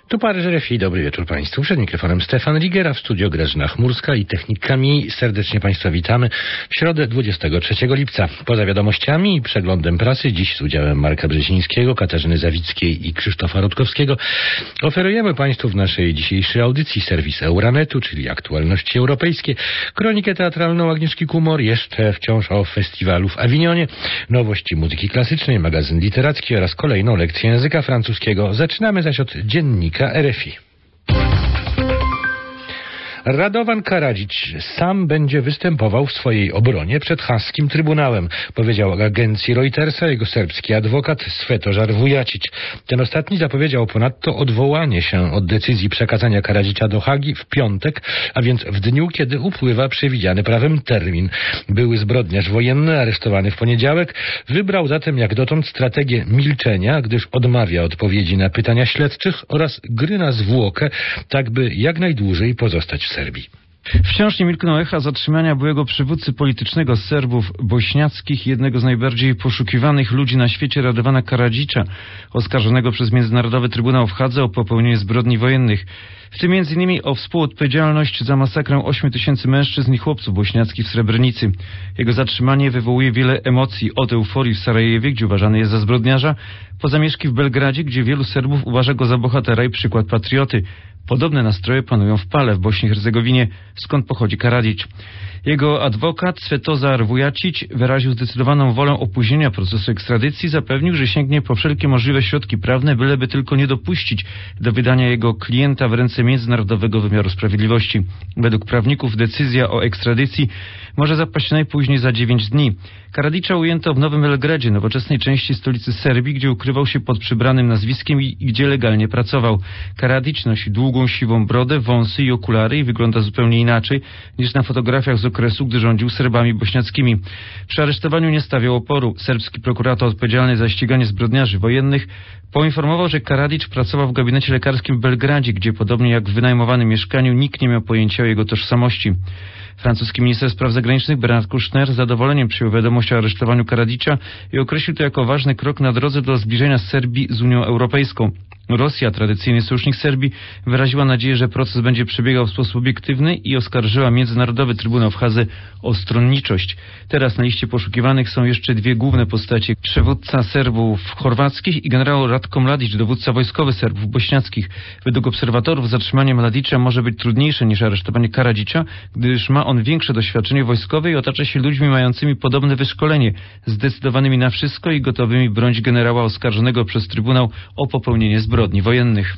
Tu Paryż RFI, dobry wieczór Państwu. Przed mikrofonem Stefan Rigera, w studio Grażyna Chmurska i technikami. Serdecznie Państwa witamy w środę 23 lipca. Poza wiadomościami i przeglądem prasy, dziś z udziałem Marka Brzezińskiego, Katarzyny Zawickiej i Krzysztofa Rutkowskiego, oferujemy Państwu w naszej dzisiejszej audycji serwis Euranetu, czyli aktualności europejskie, kronikę teatralną Agnieszki Kumor, jeszcze wciąż o festiwalu w Awinionie, nowości muzyki klasycznej, magazyn literacki oraz kolejną lekcję języka francuskiego. Zaczynamy zaś od dziennika RFI. Radovan Karadzic sam będzie występował w swojej obronie przed haskim trybunałem, powiedział agencji Reutersa jego serbski adwokat Svetozar Vujacic. Ten ostatni zapowiedział ponadto odwołanie się od decyzji przekazania Karadzicia do Hagi w piątek, a więc w dniu, kiedy upływa przewidziany prawem termin. Były zbrodniarz wojenny, aresztowany w poniedziałek, wybrał zatem jak dotąd strategię milczenia, gdyż odmawia odpowiedzi na pytania śledczych oraz gry na zwłokę, tak by jak najdłużej pozostać w Serbii. Wciąż nie milkną echa zatrzymania byłego przywódcy politycznego Serbów bośniackich, jednego z najbardziej poszukiwanych ludzi na świecie, Radovana Karadzicia, oskarżonego przez Międzynarodowy Trybunał w Hadze o popełnienie zbrodni wojennych. W tym m.in. o współodpowiedzialność za masakrę 8 tysięcy mężczyzn i chłopców bośniackich w Srebrenicy. Jego zatrzymanie wywołuje wiele emocji, od euforii w Sarajewie, gdzie uważany jest za zbrodniarza, po zamieszki w Belgradzie, gdzie wielu Serbów uważa go za bohatera i przykład patrioty. Podobne nastroje panują w Pale, w Bośni i Hercegowinie, skąd pochodzi Karadzic. Jego adwokat Svetozar Vujacic wyraził zdecydowaną wolę opóźnienia procesu ekstradycji, zapewnił, że sięgnie po wszelkie możliwe środki prawne, byleby tylko nie dopuścić do wydania jego klienta w ręce międzynarodowego wymiaru sprawiedliwości. Według prawników decyzja o ekstradycji może zapaść najpóźniej za 9 dni. Karadzicza ujęto w Nowym Belgradzie, nowoczesnej części stolicy Serbii, gdzie ukrywał się pod przybranym nazwiskiem i gdzie legalnie pracował. Karadzic nosi długą, siwą brodę, wąsy i okulary i wygląda zupełnie inaczej niż na fotografiach z okresu, gdy rządził Serbami bośniackimi. Przy aresztowaniu nie stawiał oporu. Serbski prokurator odpowiedzialny za ściganie zbrodniarzy wojennych poinformował, że Karadzic pracował w gabinecie lekarskim w Belgradzie, gdzie podobnie jak w wynajmowanym mieszkaniu nikt nie miał pojęcia o jego tożsamości. Francuski minister spraw zagranicznych Bernard Kouchner z zadowoleniem przyjął wiadomość o aresztowaniu Karadzicia i określił to jako ważny krok na drodze do zbliżenia Serbii z Unią Europejską. Rosja, tradycyjny sojusznik Serbii, wyraziła nadzieję, że proces będzie przebiegał w sposób obiektywny i oskarżyła Międzynarodowy Trybunał w Hadze o stronniczość. Teraz na liście poszukiwanych są jeszcze dwie główne postacie. Przywódca Serbów chorwackich i generał Ratko Mladic, dowódca wojskowy Serbów bośniackich. Według obserwatorów zatrzymanie Mladicza może być trudniejsze niż aresztowanie Karadzicia, gdyż ma on większe doświadczenie wojskowe i otacza się ludźmi mającymi podobne wyszkolenie, zdecydowanymi na wszystko i gotowymi bronić generała oskarżonego przez Trybunał o popełnienie zbrodni wojennych.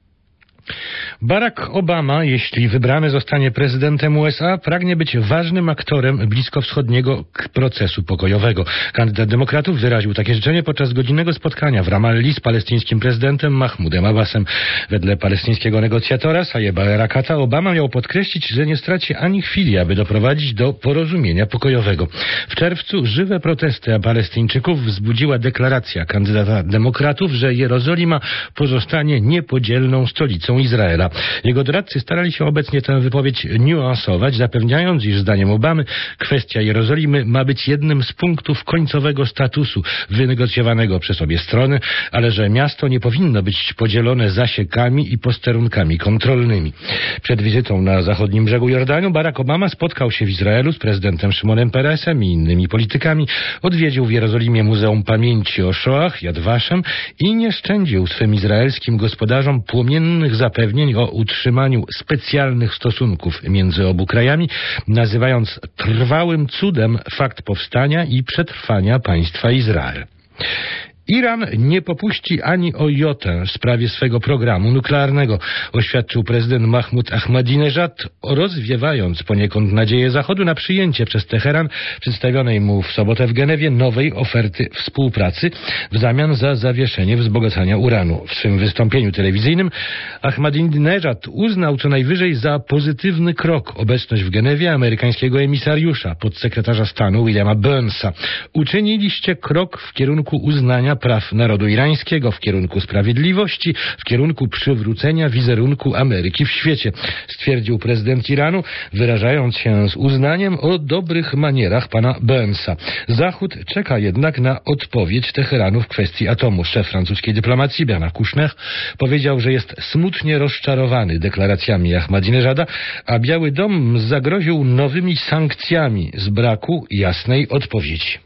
Barack Obama, jeśli wybrany zostanie prezydentem USA, pragnie być ważnym aktorem bliskowschodniego procesu pokojowego. Kandydat demokratów wyraził takie życzenie podczas godzinnego spotkania w Ramalli z palestyńskim prezydentem Mahmoudem Abbasem. Wedle palestyńskiego negocjatora Sayeba Erakata Obama miał podkreślić, że nie straci ani chwili, aby doprowadzić do porozumienia pokojowego. W czerwcu żywe protesty Palestyńczyków wzbudziła deklaracja kandydata demokratów, że Jerozolima pozostanie niepodzielną stolicą Izraela. Jego doradcy starali się obecnie tę wypowiedź niuansować, zapewniając, iż zdaniem Obamy kwestia Jerozolimy ma być jednym z punktów końcowego statusu wynegocjowanego przez obie strony, ale że miasto nie powinno być podzielone zasiekami i posterunkami kontrolnymi. Przed wizytą na zachodnim brzegu Jordanu Barack Obama spotkał się w Izraelu z prezydentem Szymonem Peresem i innymi politykami, odwiedził w Jerozolimie Muzeum Pamięci o Shoah, Yad Vashem i nie szczędził swym izraelskim gospodarzom płomiennych zapewnień o utrzymaniu specjalnych stosunków między obu krajami, nazywając trwałym cudem fakt powstania i przetrwania państwa Izrael. Iran nie popuści ani o jotę w sprawie swego programu nuklearnego, oświadczył prezydent Mahmoud Ahmadinejad, rozwiewając poniekąd nadzieję Zachodu na przyjęcie przez Teheran przedstawionej mu w sobotę w Genewie nowej oferty współpracy w zamian za zawieszenie wzbogacania uranu. W swym wystąpieniu telewizyjnym Ahmadinejad uznał co najwyżej za pozytywny krok obecność w Genewie amerykańskiego emisariusza, podsekretarza stanu Williama Burnsa. Uczyniliście krok w kierunku uznania praw narodu irańskiego, w kierunku sprawiedliwości, w kierunku przywrócenia wizerunku Ameryki w świecie, stwierdził prezydent Iranu, wyrażając się z uznaniem o dobrych manierach pana Burnsa. Zachód czeka jednak na odpowiedź Teheranu w kwestii atomu. Szef francuskiej dyplomacji Bernard Kouchner powiedział, że jest smutnie rozczarowany deklaracjami Ahmadinejada, a Biały Dom zagroził nowymi sankcjami z braku jasnej odpowiedzi.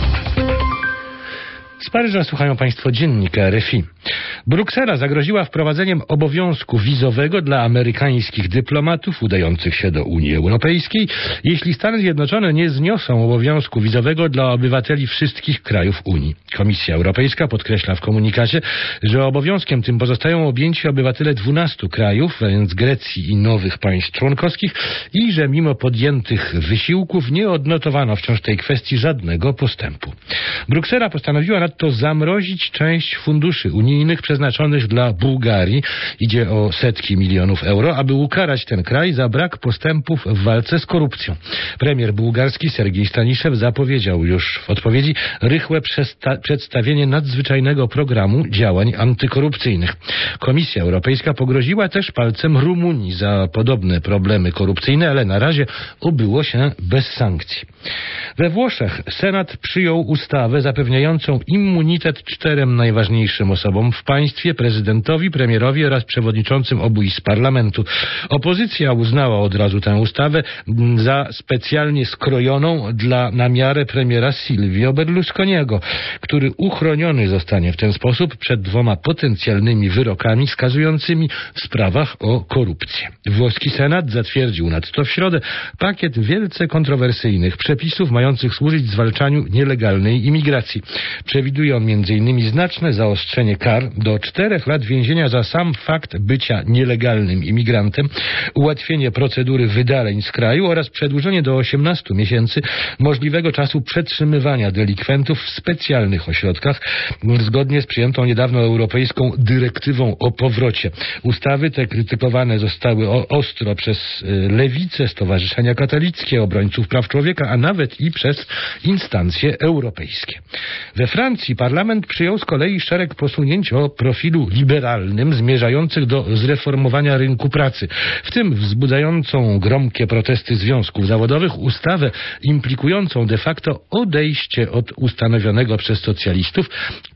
Z Paryża słuchają Państwo dziennika RFI. Bruksela zagroziła wprowadzeniem obowiązku wizowego dla amerykańskich dyplomatów udających się do Unii Europejskiej, jeśli Stany Zjednoczone nie zniosą obowiązku wizowego dla obywateli wszystkich krajów Unii. Komisja Europejska podkreśla w komunikacie, że obowiązkiem tym pozostają objęci obywatele 12 krajów, więc Grecji i nowych państw członkowskich, i że mimo podjętych wysiłków nie odnotowano wciąż tej kwestii żadnego postępu. Bruksela postanowiła nadto zamrozić część funduszy unijnych przeznaczonych dla Bułgarii. Idzie o setki milionów euro, aby ukarać ten kraj za brak postępów w walce z korupcją. Premier bułgarski Sergiej Staniszew zapowiedział już w odpowiedzi rychłe przedstawienie nadzwyczajnego programu działań antykorupcyjnych. Komisja Europejska pogroziła też palcem Rumunii za podobne problemy korupcyjne, ale na razie obyło się bez sankcji. We Włoszech Senat przyjął ustawę zapewniającą immunitet 4 najważniejszym osobom w państwie, prezydentowi, premierowi oraz przewodniczącym obu izb parlamentu. Opozycja uznała od razu tę ustawę za specjalnie skrojoną na miarę premiera Silvio Berlusconiego, który uchroniony zostanie w ten sposób przed 2 potencjalnymi wyrokami skazującymi w sprawach o korupcję. Włoski Senat zatwierdził nadto w środę pakiet wielce kontrowersyjnych przepisów mających służyć zwalczaniu nielegalnej imigracji. Przewiduje on m.in. znaczne zaostrzenie kar do 4 lat więzienia za sam fakt bycia nielegalnym imigrantem, ułatwienie procedury wydaleń z kraju oraz przedłużenie do 18 miesięcy możliwego czasu przetrzymywania delikwentów w specjalnych ośrodkach, zgodnie z przyjętą niedawno europejską dyrektywą o powrocie. Ustawy te krytykowane zostały ostro przez lewicę, stowarzyszenia katolickie, obrońców praw człowieka, a nawet i przez instancje europejskie. We Francji parlament przyjął z kolei szereg posunięć o profilu liberalnym zmierzających do zreformowania rynku pracy, w tym wzbudzającą gromkie protesty związków zawodowych ustawę implikującą de facto odejście od ustanowionego przez socjalistów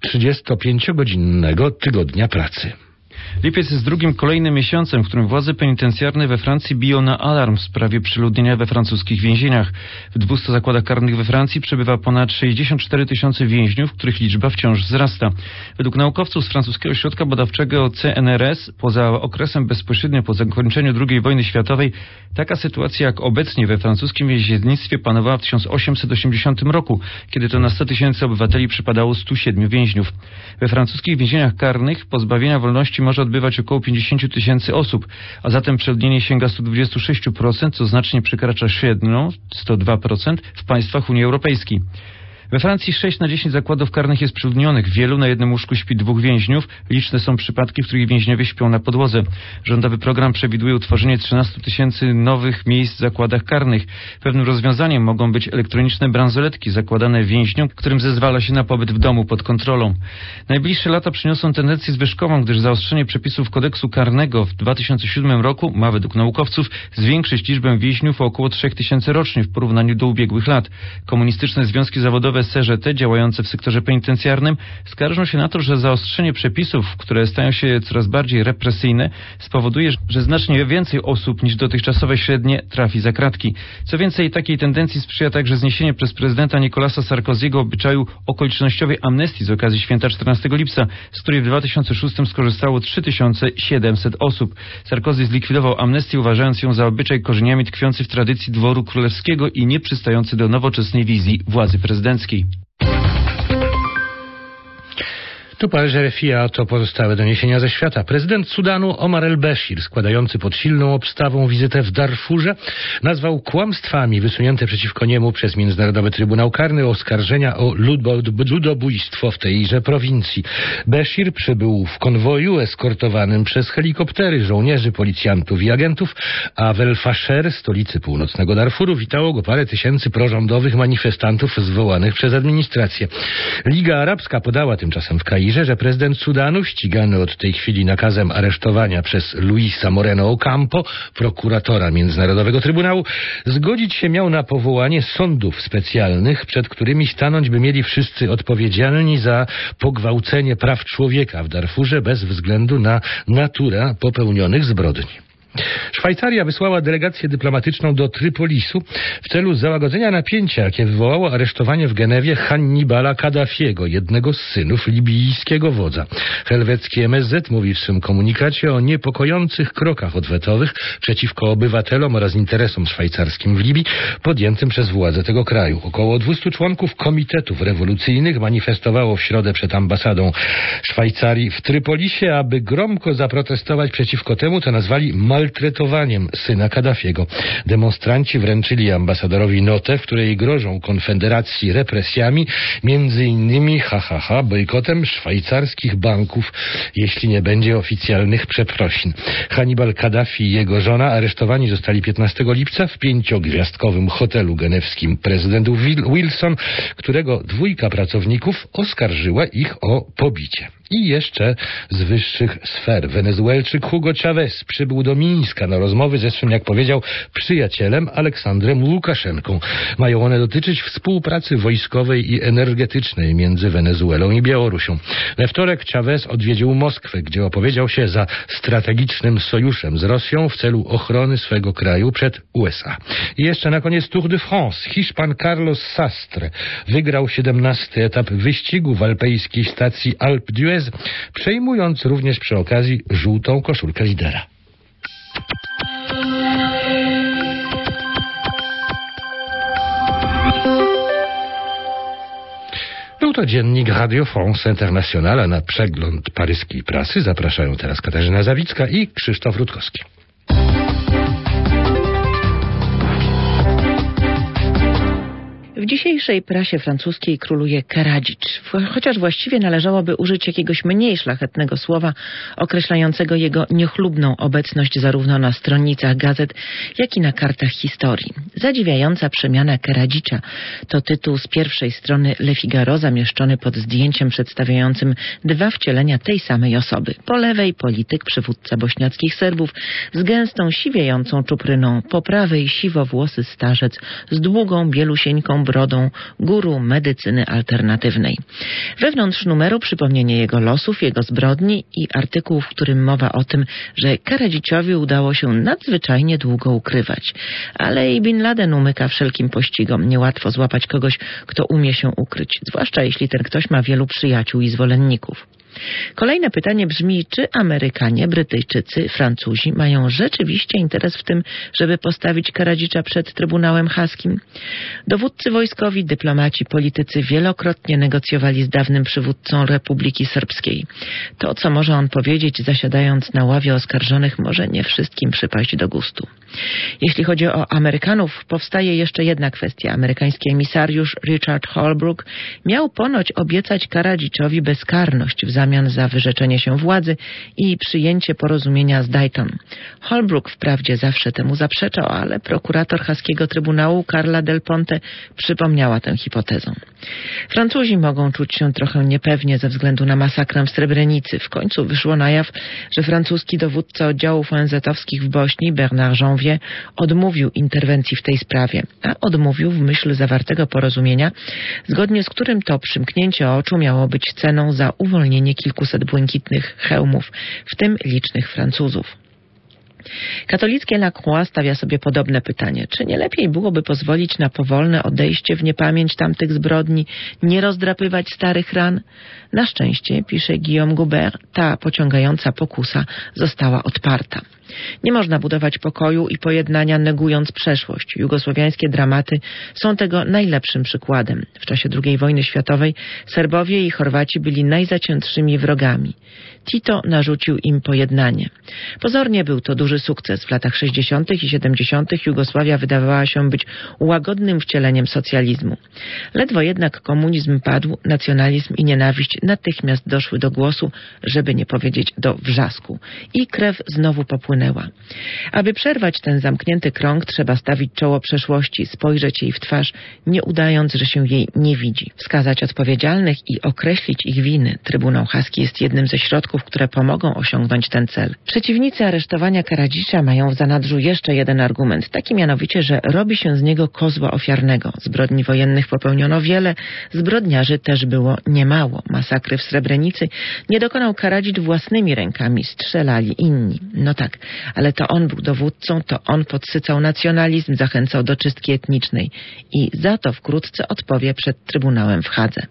35-godzinnego tygodnia pracy. Lipiec jest drugim kolejnym miesiącem, w którym władze penitencjarne we Francji biją na alarm w sprawie przeludnienia we francuskich więzieniach. W 200 zakładach karnych we Francji przebywa ponad 64 tysiące więźniów, których liczba wciąż wzrasta. Według naukowców z francuskiego ośrodka badawczego CNRS, poza okresem bezpośrednio po zakończeniu II wojny światowej, taka sytuacja jak obecnie we francuskim więziennictwie panowała w 1880 roku, kiedy to na 100 tysięcy obywateli przypadało 107 więźniów. We francuskich więzieniach karnych pozbawienia wolności może odbywać około 50 tysięcy osób, a zatem przeludnienie sięga 126%, co znacznie przekracza średnią 102% w państwach Unii Europejskiej. We Francji 6 na 10 zakładów karnych jest przeludnionych. Wielu na jednym łóżku śpi 2 więźniów. Liczne są przypadki, w których więźniowie śpią na podłodze. Rządowy program przewiduje utworzenie 13 tysięcy nowych miejsc w zakładach karnych. Pewnym rozwiązaniem mogą być elektroniczne bransoletki zakładane więźniom, którym zezwala się na pobyt w domu pod kontrolą. Najbliższe lata przyniosą tendencję zwyżkową, gdyż zaostrzenie przepisów kodeksu karnego w 2007 roku ma według naukowców zwiększyć liczbę więźniów o około 3 tysięcy rocznie w porównaniu do ubiegłych lat. Komunistyczne związki zawodowe CGT działające w sektorze penitencjarnym skarżą się na to, że zaostrzenie przepisów, które stają się coraz bardziej represyjne, spowoduje, że znacznie więcej osób niż dotychczasowe średnie trafi za kratki. Co więcej, takiej tendencji sprzyja także zniesienie przez prezydenta Nicolasa Sarkozy'ego obyczaju okolicznościowej amnestii z okazji święta 14 lipca, z której w 2006 skorzystało 3700 osób. Sarkozy zlikwidował amnestię, uważając ją za obyczaj korzeniami tkwiący w tradycji dworu królewskiego i nieprzystający do nowoczesnej wizji władzy prezydenckiej. Tu Paryż, RFI, a to pozostałe doniesienia ze świata. Prezydent Sudanu Omar el-Bashir, składający pod silną obstawą wizytę w Darfurze, nazwał kłamstwami wysunięte przeciwko niemu przez Międzynarodowy Trybunał Karny oskarżenia o ludobójstwo w tejże prowincji. Bashir przybył w konwoju eskortowanym przez helikoptery żołnierzy, policjantów i agentów, a w El Fasher, stolicy północnego Darfuru, witało go parę tysięcy prorządowych manifestantów zwołanych przez administrację. Liga Arabska podała tymczasem w Kairze, że prezydent Sudanu, ścigany od tej chwili nakazem aresztowania przez Luisa Moreno Ocampo, prokuratora Międzynarodowego Trybunału, zgodzić się miał na powołanie sądów specjalnych, przed którymi stanąć by mieli wszyscy odpowiedzialni za pogwałcenie praw człowieka w Darfurze bez względu na naturę popełnionych zbrodni. Szwajcaria wysłała delegację dyplomatyczną do Trypolisu w celu załagodzenia napięcia, jakie wywołało aresztowanie w Genewie Hannibala Kaddafiego, jednego z synów libijskiego wodza. Helwecki MSZ mówi w swym komunikacie o niepokojących krokach odwetowych przeciwko obywatelom oraz interesom szwajcarskim w Libii podjętym przez władze tego kraju. Około 200 członków komitetów rewolucyjnych manifestowało w środę przed ambasadą Szwajcarii w Trypolisie, aby gromko zaprotestować przeciwko temu, co nazwali maltretowaniem syna Kaddafiego. Demonstranci wręczyli ambasadorowi notę, w której grożą Konfederacji represjami, między innymi bojkotem szwajcarskich banków, jeśli nie będzie oficjalnych przeprosin. Hannibal Kaddafi i jego żona aresztowani zostali 15 lipca w 5-gwiazdkowym hotelu genewskim prezydentów Wilson, którego dwójka pracowników oskarżyła ich o pobicie. I jeszcze z wyższych sfer. Wenezuelczyk Hugo Chavez przybył do Mińska na rozmowy ze swym, jak powiedział, przyjacielem Aleksandrem Łukaszenką. Mają one dotyczyć współpracy wojskowej i energetycznej między Wenezuelą i Białorusią. We wtorek Chavez odwiedził Moskwę, gdzie opowiedział się za strategicznym sojuszem z Rosją w celu ochrony swego kraju przed USA. I jeszcze na koniec Tour de France. Hiszpan Carlos Sastre wygrał 17. etap wyścigu w alpejskiej stacji Alpe d'Huez, przejmując również przy okazji żółtą koszulkę lidera. Był to dziennik Radio France International, a na przegląd paryskiej prasy zapraszają teraz Katarzyna Zawicka i Krzysztof Rutkowski. W dzisiejszej prasie francuskiej króluje Karadzicz, chociaż właściwie należałoby użyć jakiegoś mniej szlachetnego słowa określającego jego niechlubną obecność zarówno na stronnicach gazet, jak i na kartach historii. Zadziwiająca przemiana Karadzicza to tytuł z pierwszej strony Le Figaro zamieszczony pod zdjęciem przedstawiającym dwa wcielenia tej samej osoby. Po lewej polityk, przywódca bośniackich Serbów z gęstą, siwiejącą czupryną, po prawej siwowłosy starzec z długą, bielusieńką brodą, guru medycyny alternatywnej. Wewnątrz numeru przypomnienie jego losów, jego zbrodni i artykuł, w którym mowa o tym, że Karadziczowi udało się nadzwyczajnie długo ukrywać. Ale i Bin Laden umyka wszelkim pościgom. Niełatwo złapać kogoś, kto umie się ukryć, zwłaszcza jeśli ten ktoś ma wielu przyjaciół i zwolenników. Kolejne pytanie brzmi, czy Amerykanie, Brytyjczycy, Francuzi mają rzeczywiście interes w tym, żeby postawić Karadzicza przed Trybunałem Haskim? Dowódcy wojskowi, dyplomaci, politycy wielokrotnie negocjowali z dawnym przywódcą Republiki Serbskiej. To, co może on powiedzieć, zasiadając na ławie oskarżonych, może nie wszystkim przypaść do gustu. Jeśli chodzi o Amerykanów, powstaje jeszcze jedna kwestia. Amerykański emisariusz Richard Holbrooke miał ponoć obiecać Karadziczowi bezkarność w zamian za wyrzeczenie się władzy i przyjęcie porozumienia z Dayton. Holbrooke wprawdzie zawsze temu zaprzeczał, ale prokurator haskiego Trybunału Carla Del Ponte przypomniała tę hipotezę. Francuzi mogą czuć się trochę niepewnie ze względu na masakrę w Srebrenicy. W końcu wyszło na jaw, że francuski dowódca oddziałów ONZ-owskich w Bośni, Bernard Janvier, odmówił interwencji w tej sprawie, a odmówił w myśl zawartego porozumienia, zgodnie z którym to przymknięcie oczu miało być ceną za uwolnienie kilkuset błękitnych hełmów, w tym licznych Francuzów. Katolickie La Croix stawia sobie podobne pytanie. Czy nie lepiej byłoby pozwolić na powolne odejście w niepamięć tamtych zbrodni, nie rozdrapywać starych ran? Na szczęście, pisze Guillaume Goubert, ta pociągająca pokusa została odparta. Nie można budować pokoju i pojednania negując przeszłość. Jugosłowiańskie dramaty są tego najlepszym przykładem. W czasie II wojny światowej Serbowie i Chorwaci byli najzaciętszymi wrogami. Tito narzucił im pojednanie. Pozornie był to duży sukces. W latach 60. i 70. Jugosławia wydawała się być łagodnym wcieleniem socjalizmu. Ledwo jednak komunizm padł, nacjonalizm i nienawiść natychmiast doszły do głosu, żeby nie powiedzieć do wrzasku. I krew znowu popłynęła. Aby przerwać ten zamknięty krąg, trzeba stawić czoło przeszłości, spojrzeć jej w twarz, nie udając, że się jej nie widzi. Wskazać odpowiedzialnych i określić ich winy. Trybunał Haski jest jednym ze środków, które pomogą osiągnąć ten cel. Przeciwnicy aresztowania Karadzicza mają w zanadrzu jeszcze jeden argument, taki mianowicie, że robi się z niego kozła ofiarnego. Zbrodni wojennych popełniono wiele, zbrodniarzy też było niemało. Masakry w Srebrenicy nie dokonał Karadzicz własnymi rękami, strzelali inni. No tak, ale to on był dowódcą, to on podsycał nacjonalizm, zachęcał do czystki etnicznej i za to wkrótce odpowie przed Trybunałem w Hadze.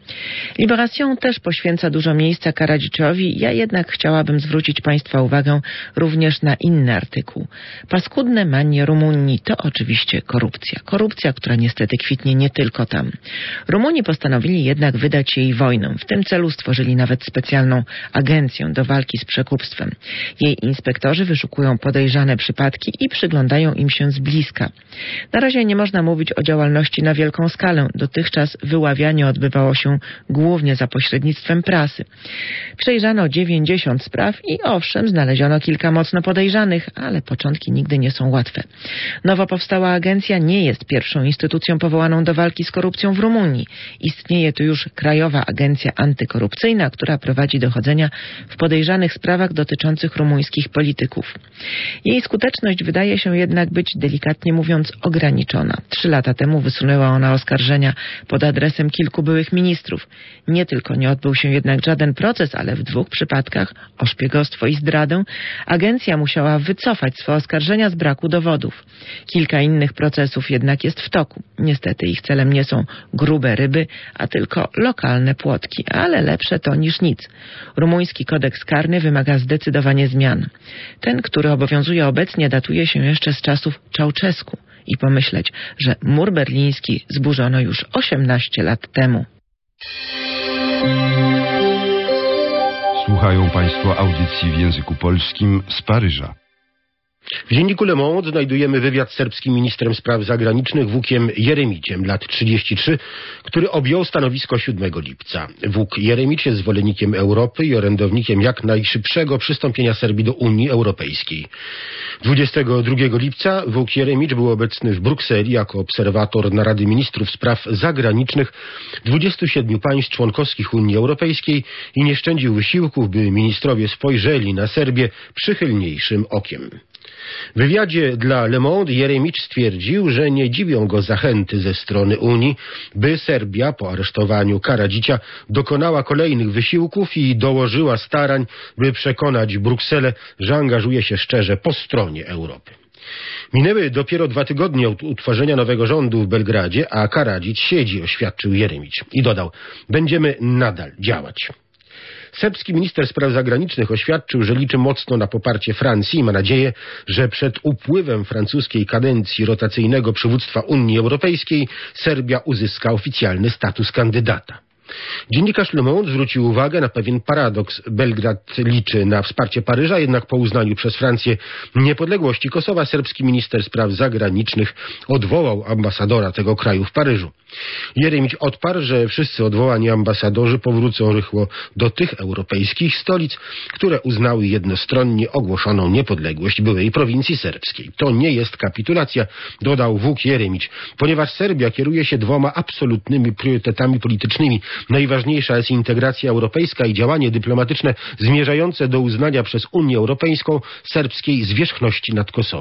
Libération też poświęca dużo miejsca Karadziczowi, ja jednak chciałabym zwrócić Państwa uwagę również na inny artykuł. Paskudne manie Rumunii to oczywiście korupcja. Korupcja, która niestety kwitnie nie tylko tam. Rumuni postanowili jednak wydać jej wojną. W tym celu stworzyli nawet specjalną agencję do walki z przekupstwem. Jej inspektorzy wyszukują podejrzane przypadki i przyglądają im się z bliska. Na razie nie można mówić o działalności na wielką skalę. Dotychczas wyławianie odbywało się głównie za pośrednictwem prasy. Przejrzano 90 spraw i owszem, znaleziono kilka mocno podejrzanych, ale początki nigdy nie są łatwe. Nowo powstała agencja nie jest pierwszą instytucją powołaną do walki z korupcją w Rumunii. Istnieje tu już Krajowa Agencja Antykorupcyjna, która prowadzi dochodzenia w podejrzanych sprawach dotyczących rumuńskich polityków. Jej skuteczność wydaje się jednak być, delikatnie mówiąc, ograniczona. 3 lata temu wysunęła ona oskarżenia pod adresem kilku byłych ministrów. Nie tylko nie odbył się jednak żaden proces, ale w 2 przypadkach, o szpiegostwo i zdradę, agencja musiała wycofać swe oskarżenia z braku dowodów. Kilka innych procesów jednak jest w toku. Niestety ich celem nie są grube ryby, a tylko lokalne płotki, ale lepsze to niż nic. Rumuński kodeks karny wymaga zdecydowanie zmian. Ten, który obowiązuje obecnie, datuje się jeszcze z czasów Ceausescu. I pomyśleć, że mur berliński zburzono już 18 lat temu. Słuchają Państwo audycji w języku polskim z Paryża. W dzienniku Le Monde znajdujemy wywiad z serbskim ministrem spraw zagranicznych Vukiem Jeremiciem, lat 33, który objął stanowisko 7 lipca. Vuk Jeremić jest zwolennikiem Europy i orędownikiem jak najszybszego przystąpienia Serbii do Unii Europejskiej. 22 lipca Vuk Jeremić był obecny w Brukseli jako obserwator Narady Ministrów Spraw Zagranicznych 27 państw członkowskich Unii Europejskiej i nie szczędził wysiłków, by ministrowie spojrzeli na Serbię przychylniejszym okiem. W wywiadzie dla Le Monde Jeremicz stwierdził, że nie dziwią go zachęty ze strony Unii, by Serbia po aresztowaniu Karadzicza dokonała kolejnych wysiłków i dołożyła starań, by przekonać Brukselę, że angażuje się szczerze po stronie Europy. Minęły dopiero 2 tygodnie od utworzenia nowego rządu w Belgradzie, a Karadzic siedzi, oświadczył Jeremicz. I dodał, będziemy nadal działać. Serbski minister spraw zagranicznych oświadczył, że liczy mocno na poparcie Francji i ma nadzieję, że przed upływem francuskiej kadencji rotacyjnego przywództwa Unii Europejskiej Serbia uzyska oficjalny status kandydata. Dziennikarz Le Monde zwrócił uwagę na pewien paradoks. Belgrad liczy na wsparcie Paryża, jednak po uznaniu przez Francję niepodległości Kosowa serbski minister spraw zagranicznych odwołał ambasadora tego kraju w Paryżu. Jeremić odparł, że wszyscy odwołani ambasadorzy powrócą rychło do tych europejskich stolic, które uznały jednostronnie ogłoszoną niepodległość byłej prowincji serbskiej. To nie jest kapitulacja, dodał Vuk Jeremić, ponieważ Serbia kieruje się 2 absolutnymi priorytetami politycznymi. Najważniejsza jest integracja europejska i działanie dyplomatyczne zmierzające do uznania przez Unię Europejską serbskiej zwierzchności nad Kosowem.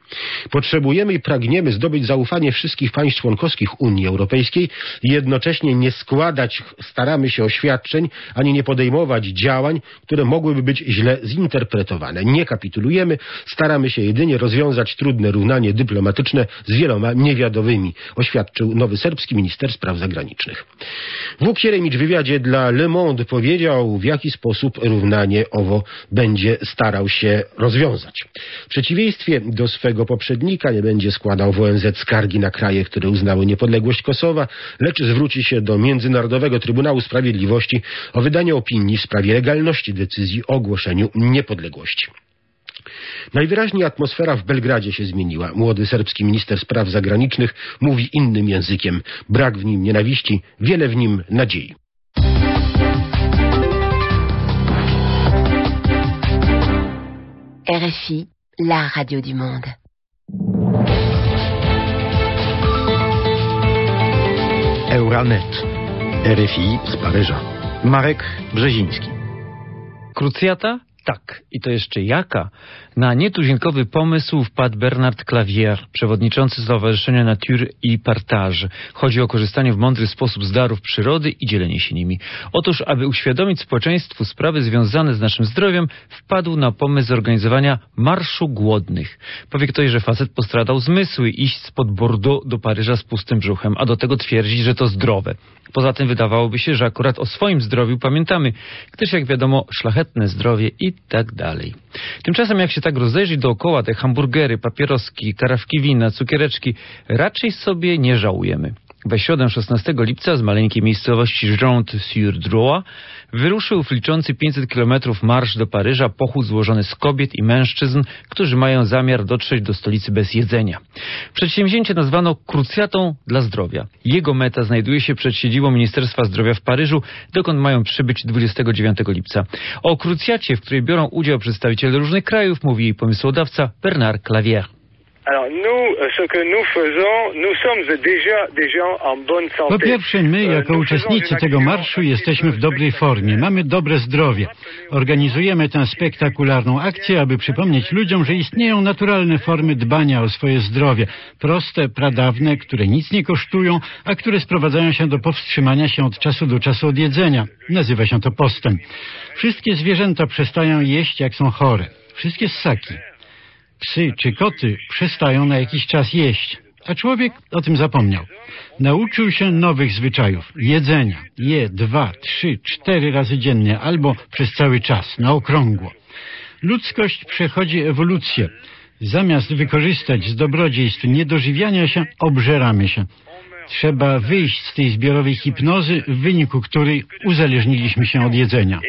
Potrzebujemy i pragniemy zdobyć zaufanie wszystkich państw członkowskich Unii Europejskiej i jednocześnie nie składać, staramy się, oświadczeń, ani nie podejmować działań, które mogłyby być źle zinterpretowane. Nie kapitulujemy, staramy się jedynie rozwiązać trudne równanie dyplomatyczne z wieloma niewiadomymi, oświadczył nowy serbski minister spraw zagranicznych. Vuk Jeremić w wywiadzie dla Le Monde powiedział, w jaki sposób równanie owo będzie starał się rozwiązać. W przeciwieństwie do swego poprzednika nie będzie składał w ONZ skargi na kraje, które uznały niepodległość Kosowa, lecz zwróci się do Międzynarodowego Trybunału Sprawiedliwości o wydanie opinii w sprawie legalności decyzji o ogłoszeniu niepodległości. Najwyraźniej atmosfera w Belgradzie się zmieniła. Młody serbski minister spraw zagranicznych mówi innym językiem. Brak w nim nienawiści, wiele w nim nadziei. RFI, la radio du monde. Euranet. RFI z Paryża. Marek Brzeziński. Krucjata? Tak. I to jeszcze jaka? Na nietuzinkowy pomysł wpadł Bernard Clavier, przewodniczący Stowarzyszenia Nature i Partage. Chodzi o korzystanie w mądry sposób z darów przyrody i dzielenie się nimi. Otóż, aby uświadomić społeczeństwu sprawy związane z naszym zdrowiem, wpadł na pomysł zorganizowania Marszu Głodnych. Powie ktoś, że facet postradał zmysły iść spod Bordeaux do Paryża z pustym brzuchem, a do tego twierdzić, że to zdrowe. Poza tym wydawałoby się, że akurat o swoim zdrowiu pamiętamy, gdyż jak wiadomo, szlachetne zdrowie i tak dalej. Tymczasem jak się tak rozejrzeć dookoła, te hamburgery, papieroski, karawki wina, cukiereczki, raczej sobie nie żałujemy. We środę 16 lipca z maleńkiej miejscowości Jonte-sur-Droit wyruszył w liczący 500 km marsz do Paryża pochód złożony z kobiet i mężczyzn, którzy mają zamiar dotrzeć do stolicy bez jedzenia. Przedsięwzięcie nazwano Krucjatą dla zdrowia. Jego meta znajduje się przed siedzibą Ministerstwa Zdrowia w Paryżu, dokąd mają przybyć 29 lipca. O krucjacie, w której biorą udział przedstawiciele różnych krajów, mówi jej pomysłodawca Bernard Clavier. Po pierwsze, my jako uczestnicy tego marszu jesteśmy w dobrej formie, mamy dobre zdrowie. Organizujemy tę spektakularną akcję, aby przypomnieć ludziom, że istnieją naturalne formy dbania o swoje zdrowie. Proste, pradawne, które nic nie kosztują, a które sprowadzają się do powstrzymania się od czasu do czasu od jedzenia. Nazywa się to postem. Wszystkie zwierzęta przestają jeść, jak są chore. Wszystkie ssaki. Psy czy koty przestają na jakiś czas jeść, a człowiek o tym zapomniał. Nauczył się nowych zwyczajów, jedzenia. Je 2, 3, 4 razy dziennie albo przez cały czas, na okrągło. Ludzkość przechodzi ewolucję. Zamiast wykorzystać z dobrodziejstw niedożywiania się, obżeramy się. Trzeba wyjść z tej zbiorowej hipnozy, w wyniku której uzależniliśmy się od jedzenia.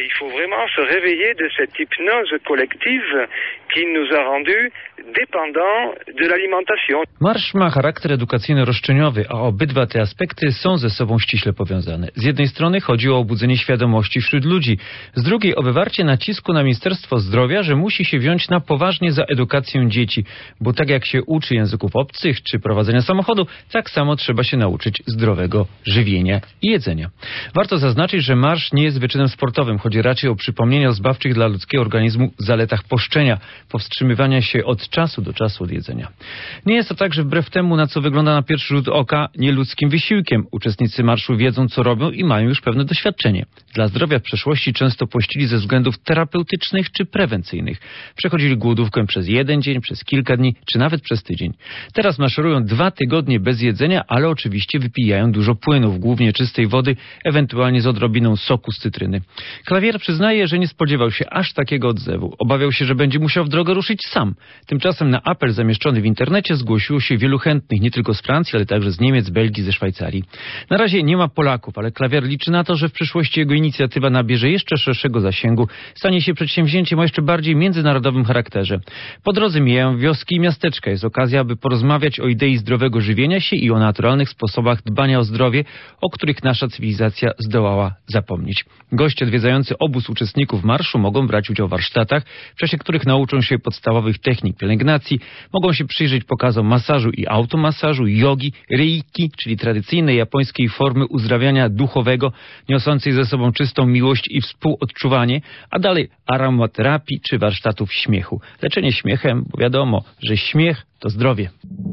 Marsz ma charakter edukacyjno-roszczeniowy, a obydwa te aspekty są ze sobą ściśle powiązane. Z jednej strony chodzi o obudzenie świadomości wśród ludzi, z drugiej o wywarcie nacisku na Ministerstwo Zdrowia, że musi się wziąć na poważnie za edukację dzieci, bo tak jak się uczy języków obcych czy prowadzenia samochodu, tak samo trzeba się nauczyć zdrowego żywienia i jedzenia. Warto zaznaczyć, że marsz nie jest wyczynem sportowym, chodzi raczej o przypomnienie o zbawczych dla ludzkiego organizmu zaletach poszczenia, powstrzymywania się od czasu do czasu od jedzenia. Nie jest to także wbrew temu, na co wygląda na pierwszy rzut oka, nieludzkim wysiłkiem. Uczestnicy marszu wiedzą, co robią i mają już pewne doświadczenie. Dla zdrowia w przeszłości często pościli ze względów terapeutycznych czy prewencyjnych. Przechodzili głodówkę przez 1 dzień, przez kilka dni, czy nawet przez tydzień. Teraz maszerują 2 tygodnie bez jedzenia, ale oczywiście wypijają dużo płynów, głównie czystej wody, ewentualnie z odrobiną soku z cytryny. Clavier przyznaje, że nie spodziewał się aż takiego odzewu. Obawiał się, że będzie musiał w drogę ruszyć sam. Tymczasem na apel zamieszczony w internecie zgłosiło się wielu chętnych, nie tylko z Francji, ale także z Niemiec, Belgii, ze Szwajcarii. Na razie nie ma Polaków, ale Clavier liczy na to, że w przyszłości jego inicjatywa nabierze jeszcze szerszego zasięgu, stanie się przedsięwzięciem o jeszcze bardziej międzynarodowym charakterze. Po drodze mijają wioski i miasteczka. Jest okazja, aby porozmawiać o idei zdrowego żywienia się i o naturalnych sposobach dbania o zdrowie, o których nasza cywilizacja zdołała zapomnieć. Goście odwiedzający obóz z uczestników marszu mogą brać udział w warsztatach, w czasie których nauczą się podstawowych technik pielęgnacji, mogą się przyjrzeć pokazom masażu i automasażu, jogi, reiki, czyli tradycyjnej japońskiej formy uzdrawiania duchowego, niosącej ze sobą czystą miłość i współodczuwanie, a dalej aromaterapii czy warsztatów śmiechu. Leczenie śmiechem, bo wiadomo, że śmiech to zdrowie.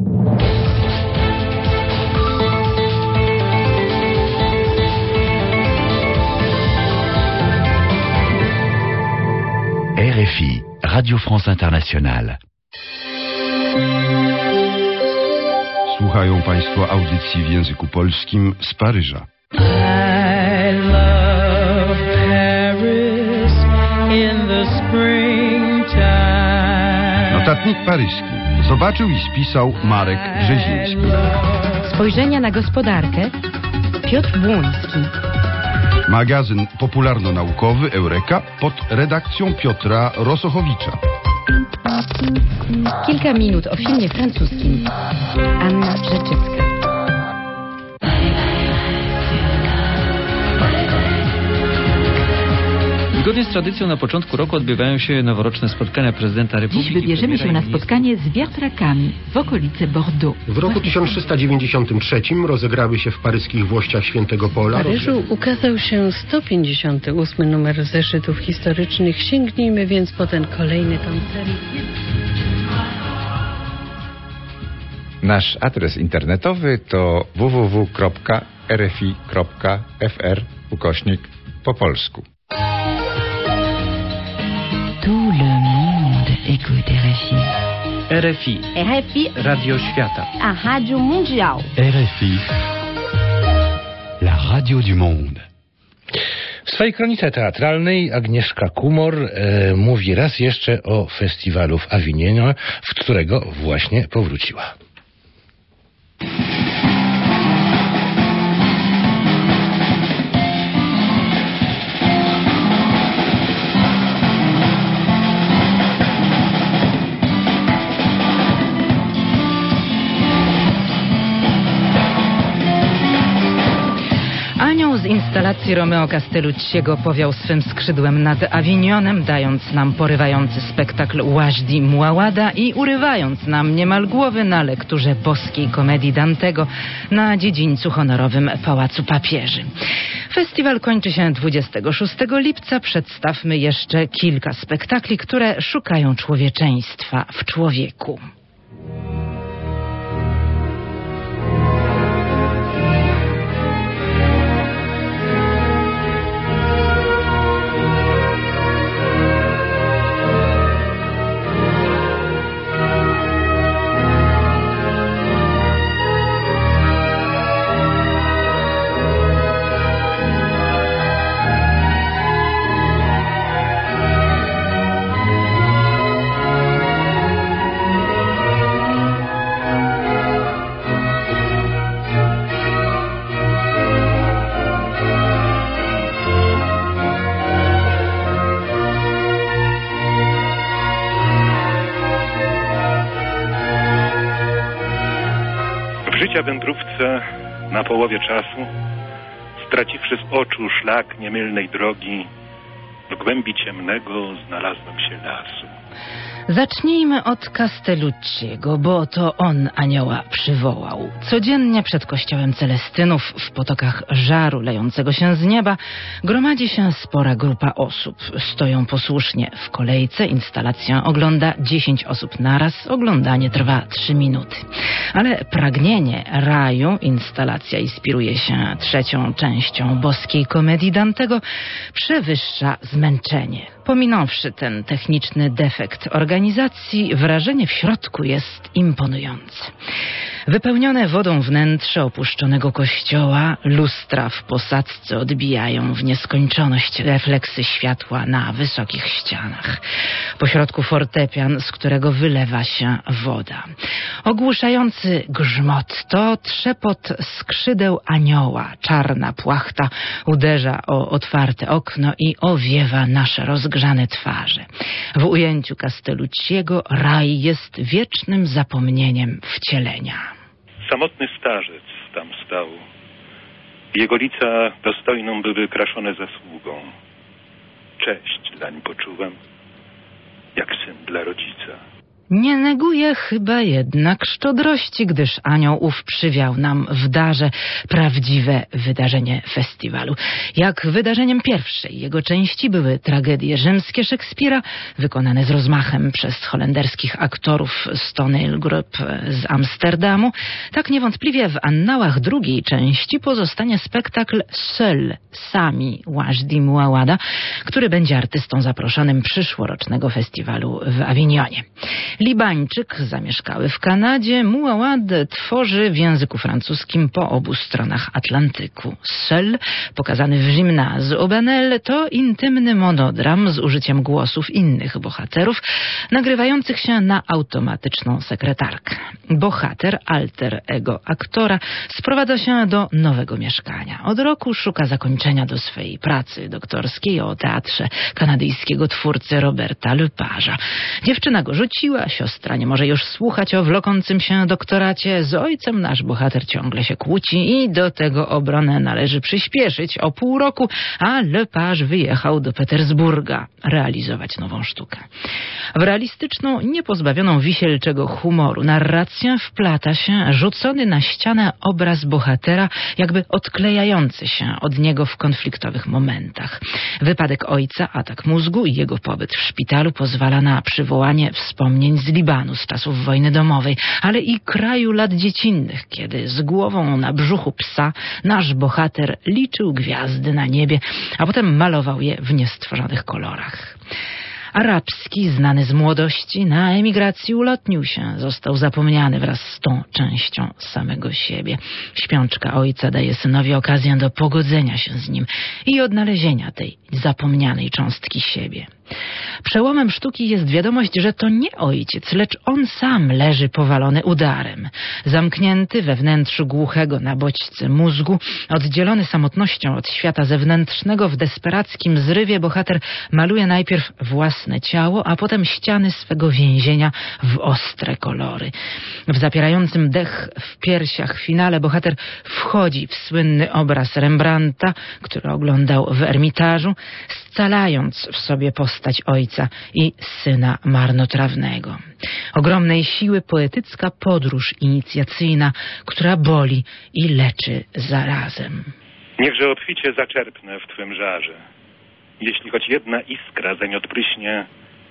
RFI, Radio France Internationale. Słuchają Państwo audycji w języku polskim z Paryża. I love Paris in the springtime. Notatnik paryski zobaczył i spisał Marek Brzeziński. Spojrzenia na gospodarkę Piotr Błoński. Magazyn popularno-naukowy Eureka pod redakcją Piotra Rosochowicza. Kilka minut o filmie francuskim. Anna Rzeczycka. Zgodnie z tradycją na początku roku odbywają się noworoczne spotkania prezydenta Republiki. Dziś wybierzemy się na spotkanie z wiatrakami w okolicy Bordeaux. W roku 1393 rozegrały się w paryskich Włościach Świętego Pola. W Paryżu ukazał się 158 numer zeszytów historycznych. Sięgnijmy więc po ten kolejny tom serii. Nasz adres internetowy to www.rfi.fr/po polsku. Tout le monde écoute RFI. RFI. RFI. Radio Świata. A Rádio Mundial. RFI, la radio du monde. W swojej kronice teatralnej Agnieszka Kumor mówi raz jeszcze o festiwalu w Avignon, w którego właśnie powróciła. Z instalacji Romeo Castellucciego powiał swym skrzydłem nad Awinionem, dając nam porywający spektakl Łaźdi Mułałada i urywając nam niemal głowy na lekturze boskiej komedii Dantego na dziedzińcu honorowym Pałacu Papieży. Festiwal kończy się 26 lipca. Przedstawmy jeszcze kilka spektakli, które szukają człowieczeństwa w człowieku. Wędrówce na połowie czasu, straciwszy z oczu szlak niemylnej drogi, w głębi ciemnego znalazłem się lasu. Zacznijmy od Castellucciego, bo to on anioła przywołał. Codziennie przed kościołem Celestynów w potokach żaru lejącego się z nieba gromadzi się spora grupa osób. Stoją posłusznie w kolejce, instalację ogląda 10 osób naraz, oglądanie trwa 3 minuty. Ale pragnienie raju, instalacja inspiruje się 3. częścią boskiej komedii Dantego, przewyższa zmęczenie. Pominąwszy ten techniczny defekt organizacji, wrażenie w środku jest imponujące. Wypełnione wodą wnętrze opuszczonego kościoła, lustra w posadzce odbijają w nieskończoność refleksy światła na wysokich ścianach. Pośrodku fortepian, z którego wylewa się woda. Ogłuszający grzmot to trzepot skrzydeł anioła. Czarna płachta uderza o otwarte okno i owiewa nasze rozgrzane twarze. W ujęciu Castellucciego raj jest wiecznym zapomnieniem wcielenia. Samotny starzec tam stał. Jego lica dostojną były kraszone zasługą. cześć dlań poczuwam, jak syn dla rodzica. Nie neguje chyba jednak szczodrości, gdyż anioł ów przywiał nam w darze prawdziwe wydarzenie festiwalu. Jak wydarzeniem pierwszej jego części były tragedie rzymskie Szekspira, wykonane z rozmachem przez holenderskich aktorów z Toneel Group z Amsterdamu, tak niewątpliwie w annałach drugiej części pozostanie spektakl Seul, sami Wajdi Mouawada, który będzie artystą zaproszonym przyszłorocznego festiwalu w Awinionie. Libańczyk zamieszkały w Kanadzie, Mouawad tworzy w języku francuskim po obu stronach Atlantyku. Seul, pokazany w Gymnase Aubanel, to intymny monodram z użyciem głosów innych bohaterów, nagrywających się na automatyczną sekretarkę. Bohater, alter ego aktora, sprowadza się do nowego mieszkania. Od roku szuka zakończenia do swej pracy doktorskiej o teatrze kanadyjskiego twórcy Roberta Lepage'a. Dziewczyna go rzuciła, siostra nie może już słuchać o wlokącym się doktoracie, z ojcem nasz bohater ciągle się kłóci i do tego obronę należy przyspieszyć o pół roku, a Lepage wyjechał do Petersburga realizować nową sztukę. W realistyczną, niepozbawioną wisielczego humoru narrację wplata się rzucony na ścianę obraz bohatera, jakby odklejający się od niego w konfliktowych momentach. Wypadek ojca, atak mózgu i jego pobyt w szpitalu pozwala na przywołanie wspomnień z Libanu z czasów wojny domowej, ale i kraju lat dziecinnych, kiedy z głową na brzuchu psa nasz bohater liczył gwiazdy na niebie, a potem malował je w niestworzonych kolorach. Arabski, znany z młodości, na emigracji ulotnił się, został zapomniany wraz z tą częścią samego siebie. Śpiączka ojca daje synowi okazję do pogodzenia się z nim i odnalezienia tej zapomnianej cząstki siebie. Przełomem sztuki jest wiadomość, że to nie ojciec, lecz on sam leży powalony udarem. Zamknięty we wnętrzu głuchego na bodźce mózgu, oddzielony samotnością od świata zewnętrznego, w desperackim zrywie bohater maluje najpierw własne ciało, a potem ściany swego więzienia w ostre kolory. W zapierającym dech w piersiach finale bohater wchodzi w słynny obraz Rembrandta, który oglądał w Ermitażu, scalając w sobie postać ojca i syna marnotrawnego. Ogromnej siły poetycka podróż inicjacyjna, która boli i leczy zarazem. Niechże obficie zaczerpnę w Twym żarze. Jeśli choć jedna iskra zeń odpryśnie,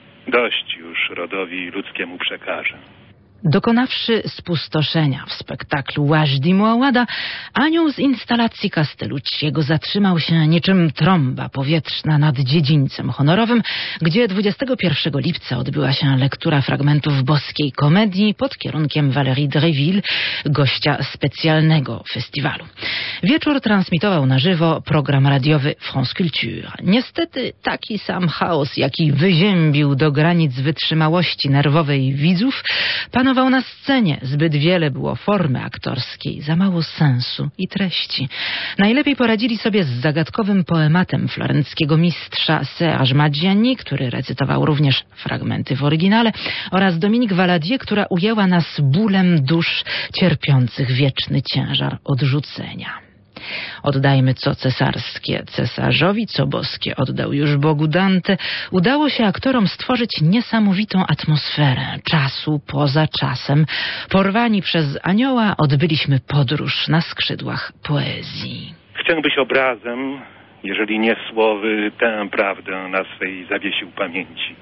dość już rodowi ludzkiemu przekażę. Dokonawszy spustoszenia w spektaklu Wajdi Mouawada, anioł z instalacji Castellucciego zatrzymał się niczym trąba powietrzna nad dziedzińcem honorowym, gdzie 21 lipca odbyła się lektura fragmentów boskiej komedii pod kierunkiem Valérie Dréville, gościa specjalnego festiwalu. Wieczór transmitował na żywo program radiowy France Culture. Niestety taki sam chaos, jaki wyziębił do granic wytrzymałości nerwowej widzów, panował na scenie. Zbyt wiele było formy aktorskiej, za mało sensu i treści. Najlepiej poradzili sobie z zagadkowym poematem florenckiego mistrza Serge Maggiani, który recytował również fragmenty w oryginale, oraz Dominique Valadier, która ujęła nas bólem dusz cierpiących wieczny ciężar odrzucenia. Oddajmy co cesarskie cesarzowi, co boskie oddał już Bogu Dante. Udało się aktorom stworzyć niesamowitą atmosferę czasu poza czasem. Porwani przez anioła odbyliśmy podróż na skrzydłach poezji. Chciałbyś obrazem, jeżeli nie słowy, tę prawdę na swej zawiesił pamięci.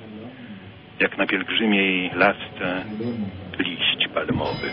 Jak na pielgrzymiej lasce liść palmowy.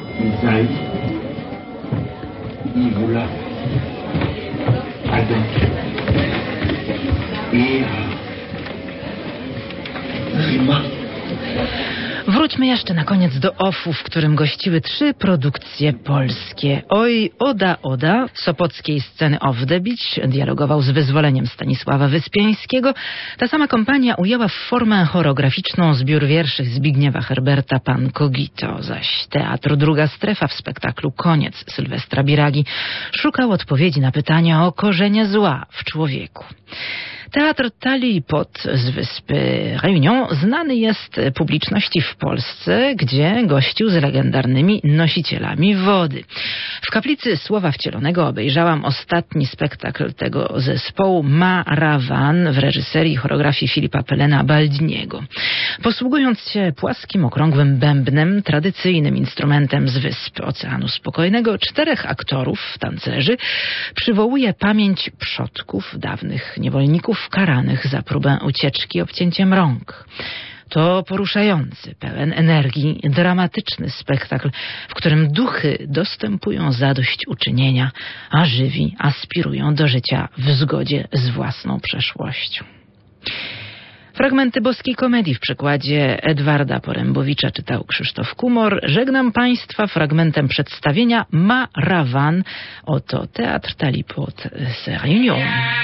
Wróćmy jeszcze na koniec do OFF-u, w którym gościły 3 produkcje polskie. Oj, Oda, Oda, sopockiej sceny Off the Beach, dialogował z wyzwoleniem Stanisława Wyspiańskiego. Ta sama kompania ujęła w formę choreograficzną zbiór wierszy Zbigniewa Herberta Pan Cogito, zaś Teatr Druga Strefa w spektaklu Koniec Sylwestra Biragi szukał odpowiedzi na pytania o korzenie zła w człowieku. Teatr Talipot z wyspy Réunion znany jest publiczności w Polsce, gdzie gościł z legendarnymi nosicielami wody. W kaplicy Słowa Wcielonego obejrzałam ostatni spektakl tego zespołu Ma Ravan w reżyserii i choreografii Filipa Pelena Baldiniego. Posługując się płaskim, okrągłym bębnem, tradycyjnym instrumentem z wysp Oceanu Spokojnego, 4 aktorów, tancerzy, przywołuje pamięć przodków, dawnych niewolników karanych za próbę ucieczki obcięciem rąk. To poruszający, pełen energii, dramatyczny spektakl, w którym duchy dostępują zadośćuczynienia, a żywi aspirują do życia w zgodzie z własną przeszłością. Fragmenty boskiej komedii w przekładzie Edwarda Porębowicza czytał Krzysztof Kumor. Żegnam Państwa fragmentem przedstawienia Ma Ravan. Oto Teatr Talipot z Réunion.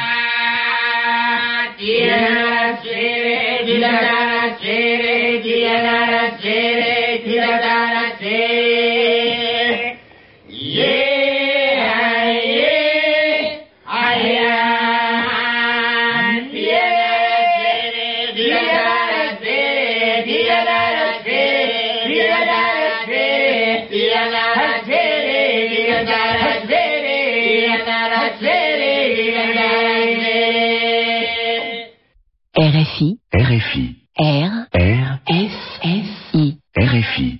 RFI. RFI. RFI. RFI.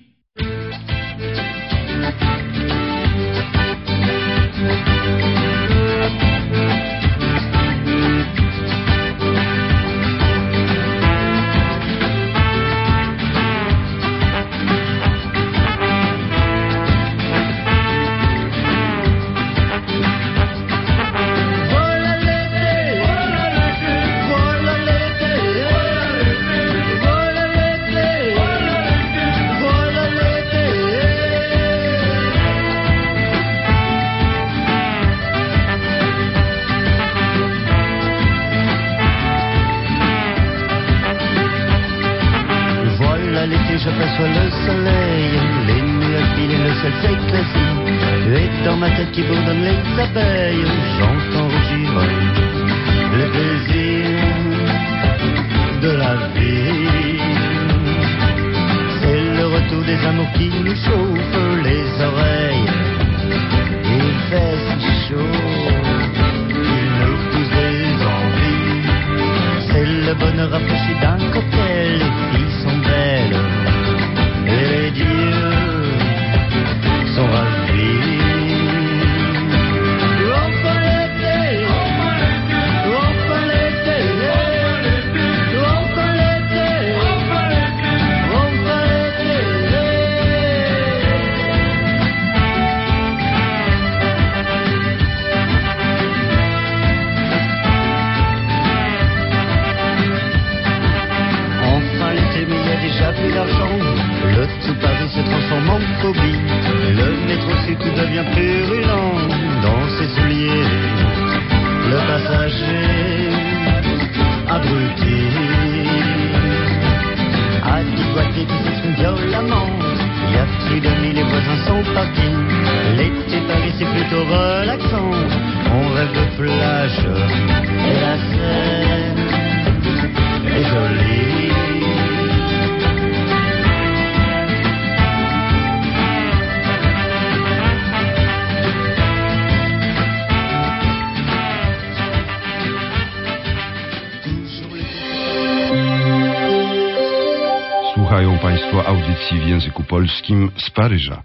J'aperçois le soleil, les nuages filent et le ciel s'éclaircit. Et dans ma tête qui bourdonne les abeilles, j'entends rougir le désir de la vie. C'est le retour des amours qui nous chauffent les oreilles. Il fait si chaud qu'il nous pousse des envies. C'est le bonheur rafraîchi d'un cocktail, les filles sont belles. Et les dieux sont ravis. Enfin l'été, enfin l'été, enfin l'été, enfin Enfin l'été, mais il y a déjà plus d'argent. Le tout Paris se transforme en phobie. Le métro c'est tout devient purulent dans ses souliers. Le passager abruti a déboîté qui s'exprime violemment. Il y a plus de nuit, les voisins sont partis. L'été Paris c'est plutôt relaxant. On rêve de plage et la Seine est jolie. Słuchają Państwo audycji w języku polskim z Paryża.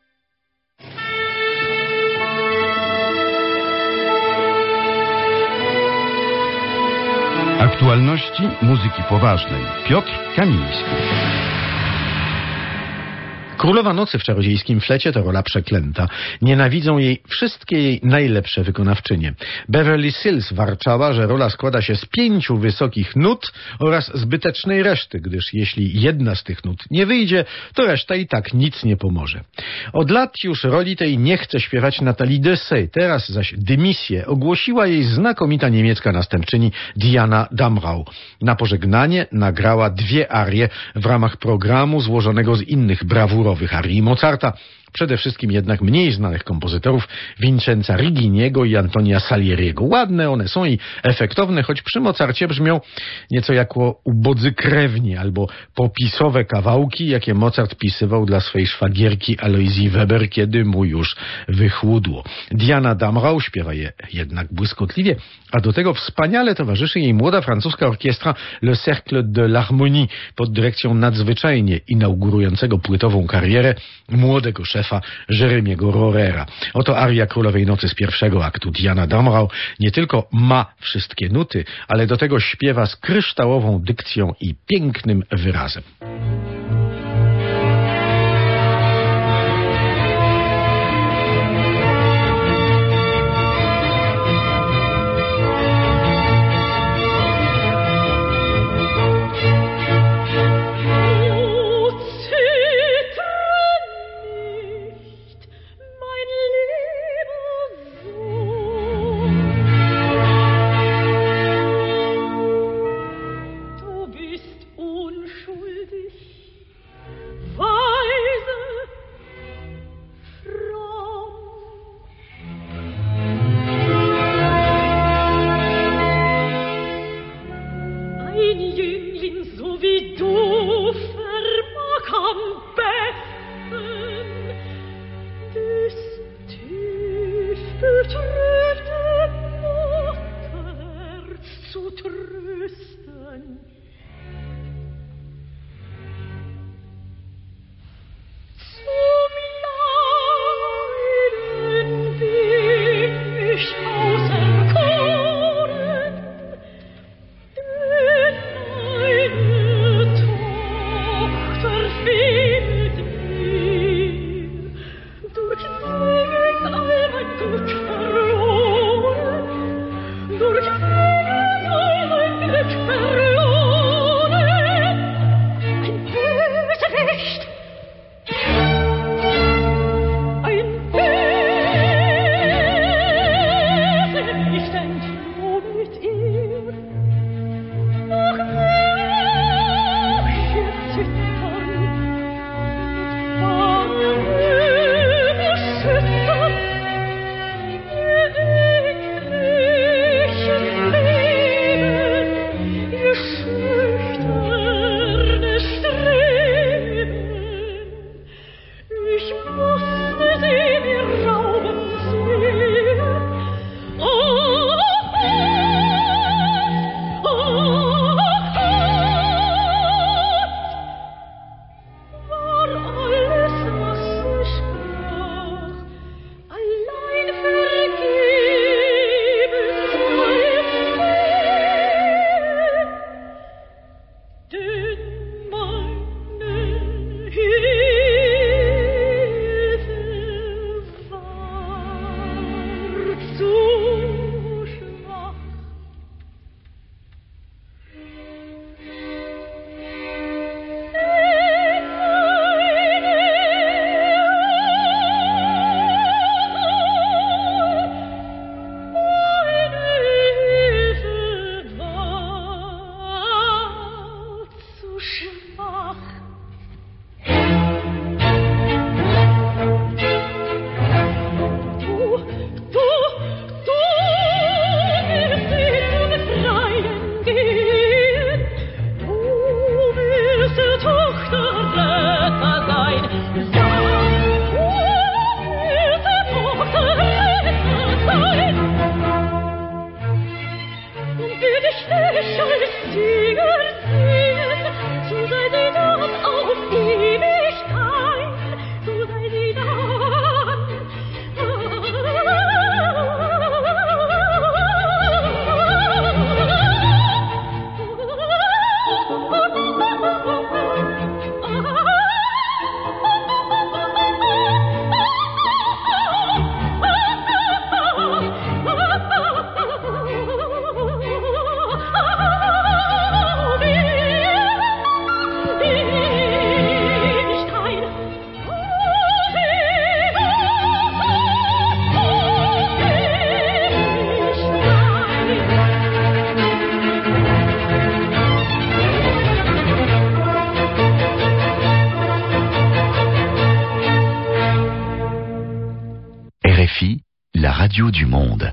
Aktualności muzyki poważnej. Piotr Kamiński. Królowa Nocy w czarodziejskim flecie to rola przeklęta. Nienawidzą jej wszystkie jej najlepsze wykonawczynie. Beverly Sills warczała, że rola składa się z 5 wysokich nut oraz zbytecznej reszty, gdyż jeśli jedna z tych nut nie wyjdzie, to reszta i tak nic nie pomoże. Od lat już roli tej nie chce śpiewać Nathalie Dessay. Teraz zaś dymisję ogłosiła jej znakomita niemiecka następczyni Diana Damrau. Na pożegnanie nagrała 2 arie w ramach programu złożonego z innych brawurowych arii Mozarta. przede wszystkim jednak mniej znanych kompozytorów Vincenza Riginiego i Antonia Salieriego. Ładne one są i efektowne, choć przy Mozarcie brzmią nieco jako ubodzy krewni albo popisowe kawałki, jakie Mozart pisywał dla swej szwagierki Aloisii Weber, kiedy mu już wychłudło. Diana Damrau śpiewa je jednak błyskotliwie, a do tego wspaniale towarzyszy jej młoda francuska orkiestra Le Cercle de l'Harmonie pod dyrekcją nadzwyczajnie inaugurującego płytową karierę młodego szefa Jeremiego Rohrera. Oto aria Królowej Nocy z pierwszego aktu. Diana Damrau nie tylko ma wszystkie nuty, ale do tego śpiewa z kryształową dykcją i pięknym wyrazem. Field radio du monde.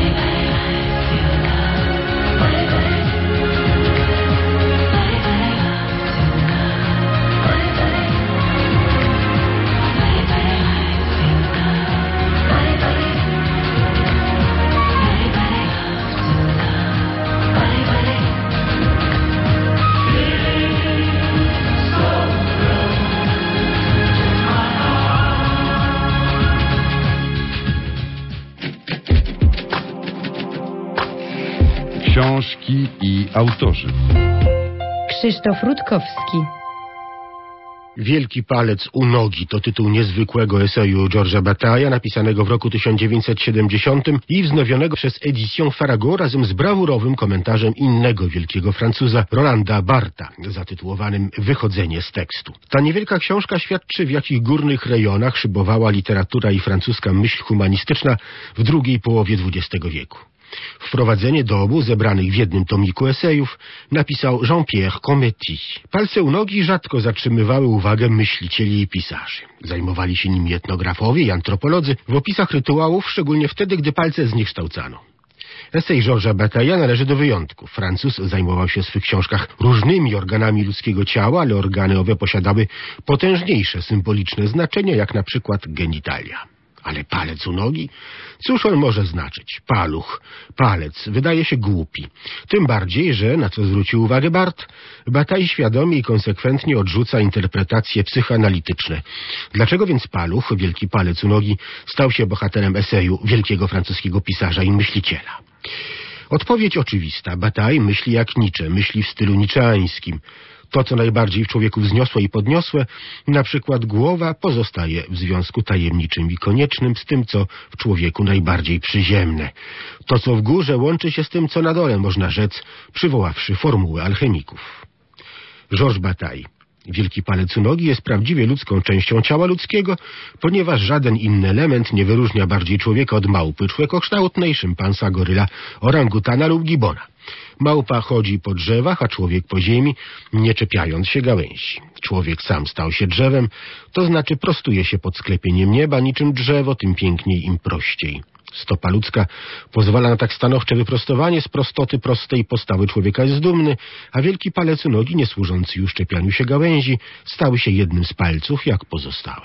Książki i autorzy. Krzysztof Rutkowski. Wielki palec u nogi to tytuł niezwykłego eseju Georgesa Bataille'a, napisanego w roku 1970 i wznowionego przez Éditions Farago razem z brawurowym komentarzem innego wielkiego Francuza, Rolanda Bartha, zatytułowanym Wychodzenie z tekstu. Ta niewielka książka świadczy, w jakich górnych rejonach szybowała literatura i francuska myśl humanistyczna w drugiej połowie XX wieku. Wprowadzenie do obu zebranych w jednym tomiku esejów napisał Jean-Pierre Comety. Palce u nogi rzadko zatrzymywały uwagę myślicieli i pisarzy. Zajmowali się nimi etnografowie i antropolodzy w opisach rytuałów, szczególnie wtedy, gdy palce zniekształcano. Esej Georgesa Bataille'a należy do wyjątków. Francuz zajmował się w swych książkach różnymi organami ludzkiego ciała, ale organy owe posiadały potężniejsze symboliczne znaczenie, jak na przykład genitalia. Ale palec u nogi? Cóż on może znaczyć? Paluch, palec, wydaje się głupi. Tym bardziej, że, na co zwrócił uwagę Barthes, Bataille świadomie i konsekwentnie odrzuca interpretacje psychoanalityczne. Dlaczego więc paluch, wielki palec u nogi, stał się bohaterem eseju wielkiego francuskiego pisarza i myśliciela? Odpowiedź oczywista. Bataille myśli jak Nietzsche, myśli w stylu niczeańskim. To, co najbardziej w człowieku wzniosłe i podniosłe, na przykład głowa, pozostaje w związku tajemniczym i koniecznym z tym, co w człowieku najbardziej przyziemne. To, co w górze, łączy się z tym, co na dole, można rzec, przywoławszy formułę alchemików. Georges Bataille. Wielki palec u nogi jest prawdziwie ludzką częścią ciała ludzkiego, ponieważ żaden inny element nie wyróżnia bardziej człowieka od małpy człowiekokształtnej, szympansa, goryla, orangutana lub gibona. Małpa chodzi po drzewach, a człowiek po ziemi, nie czepiając się gałęzi. Człowiek sam stał się drzewem, to znaczy prostuje się pod sklepieniem nieba, niczym drzewo, tym piękniej, im prościej. Stopa ludzka pozwala na tak stanowcze wyprostowanie, z prostoty prostej postawy człowieka jest dumny, a wielki palec u nogi, nie służący już czepianiu się gałęzi, stał się jednym z palców, jak pozostałe.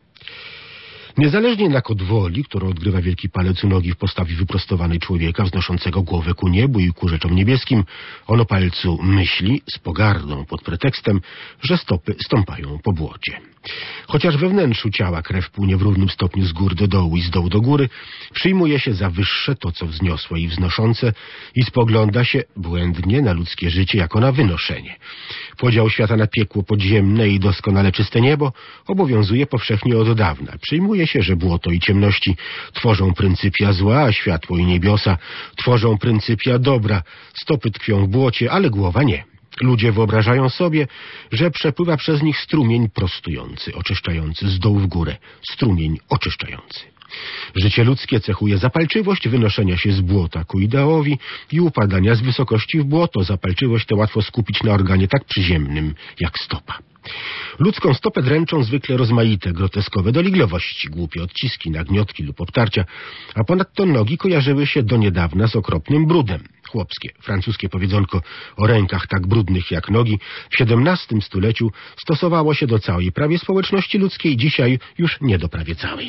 Niezależnie jednak od woli, którą odgrywa wielki palec u nogi w postawie wyprostowanej człowieka, wznoszącego głowę ku niebu i ku rzeczom niebieskim, on o palcu myśli z pogardą pod pretekstem, że stopy stąpają po błocie. Chociaż we wnętrzu ciała krew płynie w równym stopniu z góry do dołu i z dołu do góry, przyjmuje się za wyższe to, co wzniosłe i wznoszące i spogląda się błędnie na ludzkie życie jako na wynoszenie. Podział świata na piekło podziemne i doskonale czyste niebo obowiązuje powszechnie od dawna. Przyjmuje się, że błoto i ciemności tworzą pryncypia zła, a światło i niebiosa tworzą pryncypia dobra. Stopy tkwią w błocie, ale głowa nie. Ludzie wyobrażają sobie, że przepływa przez nich strumień prostujący, oczyszczający z dołu w górę, strumień oczyszczający. Życie ludzkie cechuje zapalczywość wynoszenia się z błota ku ideałowi i upadania z wysokości w błoto. Zapalczywość tę łatwo skupić na organie tak przyziemnym jak stopa. Ludzką stopę dręczą zwykle rozmaite, groteskowe dolegliwości, głupie odciski, nagniotki lub obtarcia, a ponadto nogi kojarzyły się do niedawna z okropnym brudem. Chłopskie, francuskie powiedzonko o rękach tak brudnych jak nogi w XVII stuleciu stosowało się do całej prawie społeczności ludzkiej, dzisiaj już nie do prawie całej.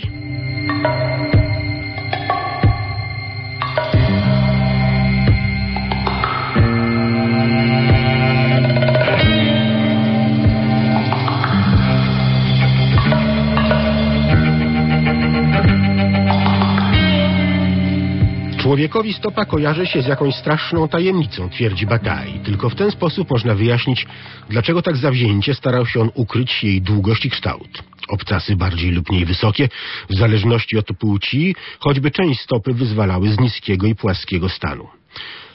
Człowiekowi stopa kojarzy się z jakąś straszną tajemnicą, twierdzi Bataille. Tylko w ten sposób można wyjaśnić, dlaczego tak zawzięcie starał się on ukryć jej długość i kształt. Obcasy bardziej lub mniej wysokie, w zależności od płci, choćby część stopy wyzwalały z niskiego i płaskiego stanu.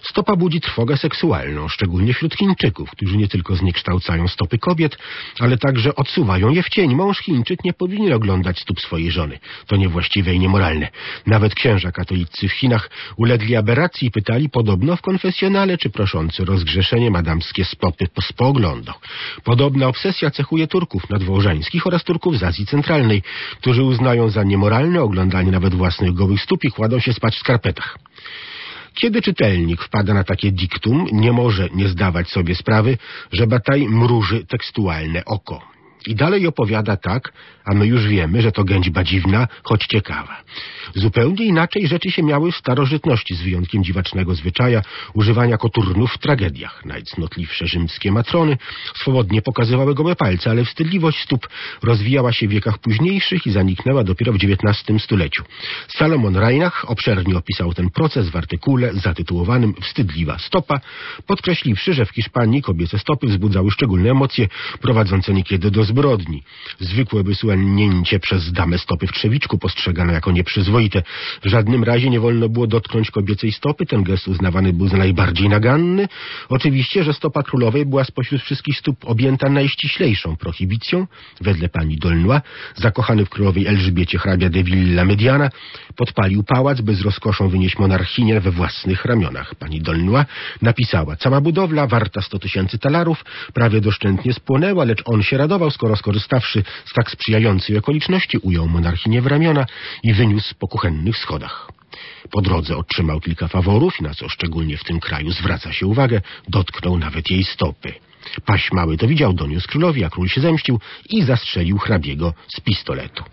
Stopa budzi trwogę seksualną, szczególnie wśród Chińczyków, którzy nie tylko zniekształcają stopy kobiet, ale także odsuwają je w cień. Mąż Chińczyk nie powinien oglądać stóp swojej żony. To niewłaściwe i niemoralne. Nawet księża katolicy w Chinach ulegli aberracji i pytali podobno w konfesjonale, czy proszący o rozgrzeszenie madamskie stopy spoglądał. Podobna obsesja cechuje Turków nadwołżańskich oraz Turków z Azji Centralnej, którzy uznają za niemoralne oglądanie nawet własnych gołych stóp i kładą się spać w skarpetach. Kiedy czytelnik wpada na takie diktum, nie może nie zdawać sobie sprawy, że Bataille mruży tekstualne oko. I dalej opowiada tak, a my już wiemy, że to gęćba dziwna, choć ciekawa. Zupełnie inaczej rzeczy się miały w starożytności, z wyjątkiem dziwacznego zwyczaja używania koturnów w tragediach. Najcnotliwsze rzymskie matrony swobodnie pokazywały gołe palce, ale wstydliwość stóp rozwijała się w wiekach późniejszych i zaniknęła dopiero w XIX stuleciu. Salomon Reinach obszernie opisał ten proces w artykule zatytułowanym Wstydliwa stopa, podkreśliwszy, że w Hiszpanii kobiece stopy wzbudzały szczególne emocje, prowadzące niekiedy do zbrodni. Zwykłe wysłanięcie przez damę stopy w trzewiczku postrzegano jako nieprzyzwoite. W żadnym razie nie wolno było dotknąć kobiecej stopy. Ten gest uznawany był za najbardziej naganny. Oczywiście, że stopa królowej była spośród wszystkich stóp objęta najściślejszą prohibicją. Wedle pani D'Aulnoy, zakochany w królowej Elżbiecie hrabia de Villa Mediana podpalił pałac, by z rozkoszą wynieść monarchinię we własnych ramionach. Pani D'Aulnoy napisała: cała budowla, warta 100 000 talarów, prawie doszczętnie spłonęła, lecz on się radował, skoro skorzystawszy z tak sprzyjającej okoliczności, ujął monarchinię w ramiona i wyniósł po kuchennych schodach. Po drodze otrzymał kilka faworów i na co szczególnie w tym kraju zwraca się uwagę, dotknął nawet jej stopy. Paź mały to widział, doniósł królowi, a król się zemścił i zastrzelił hrabiego z pistoletu.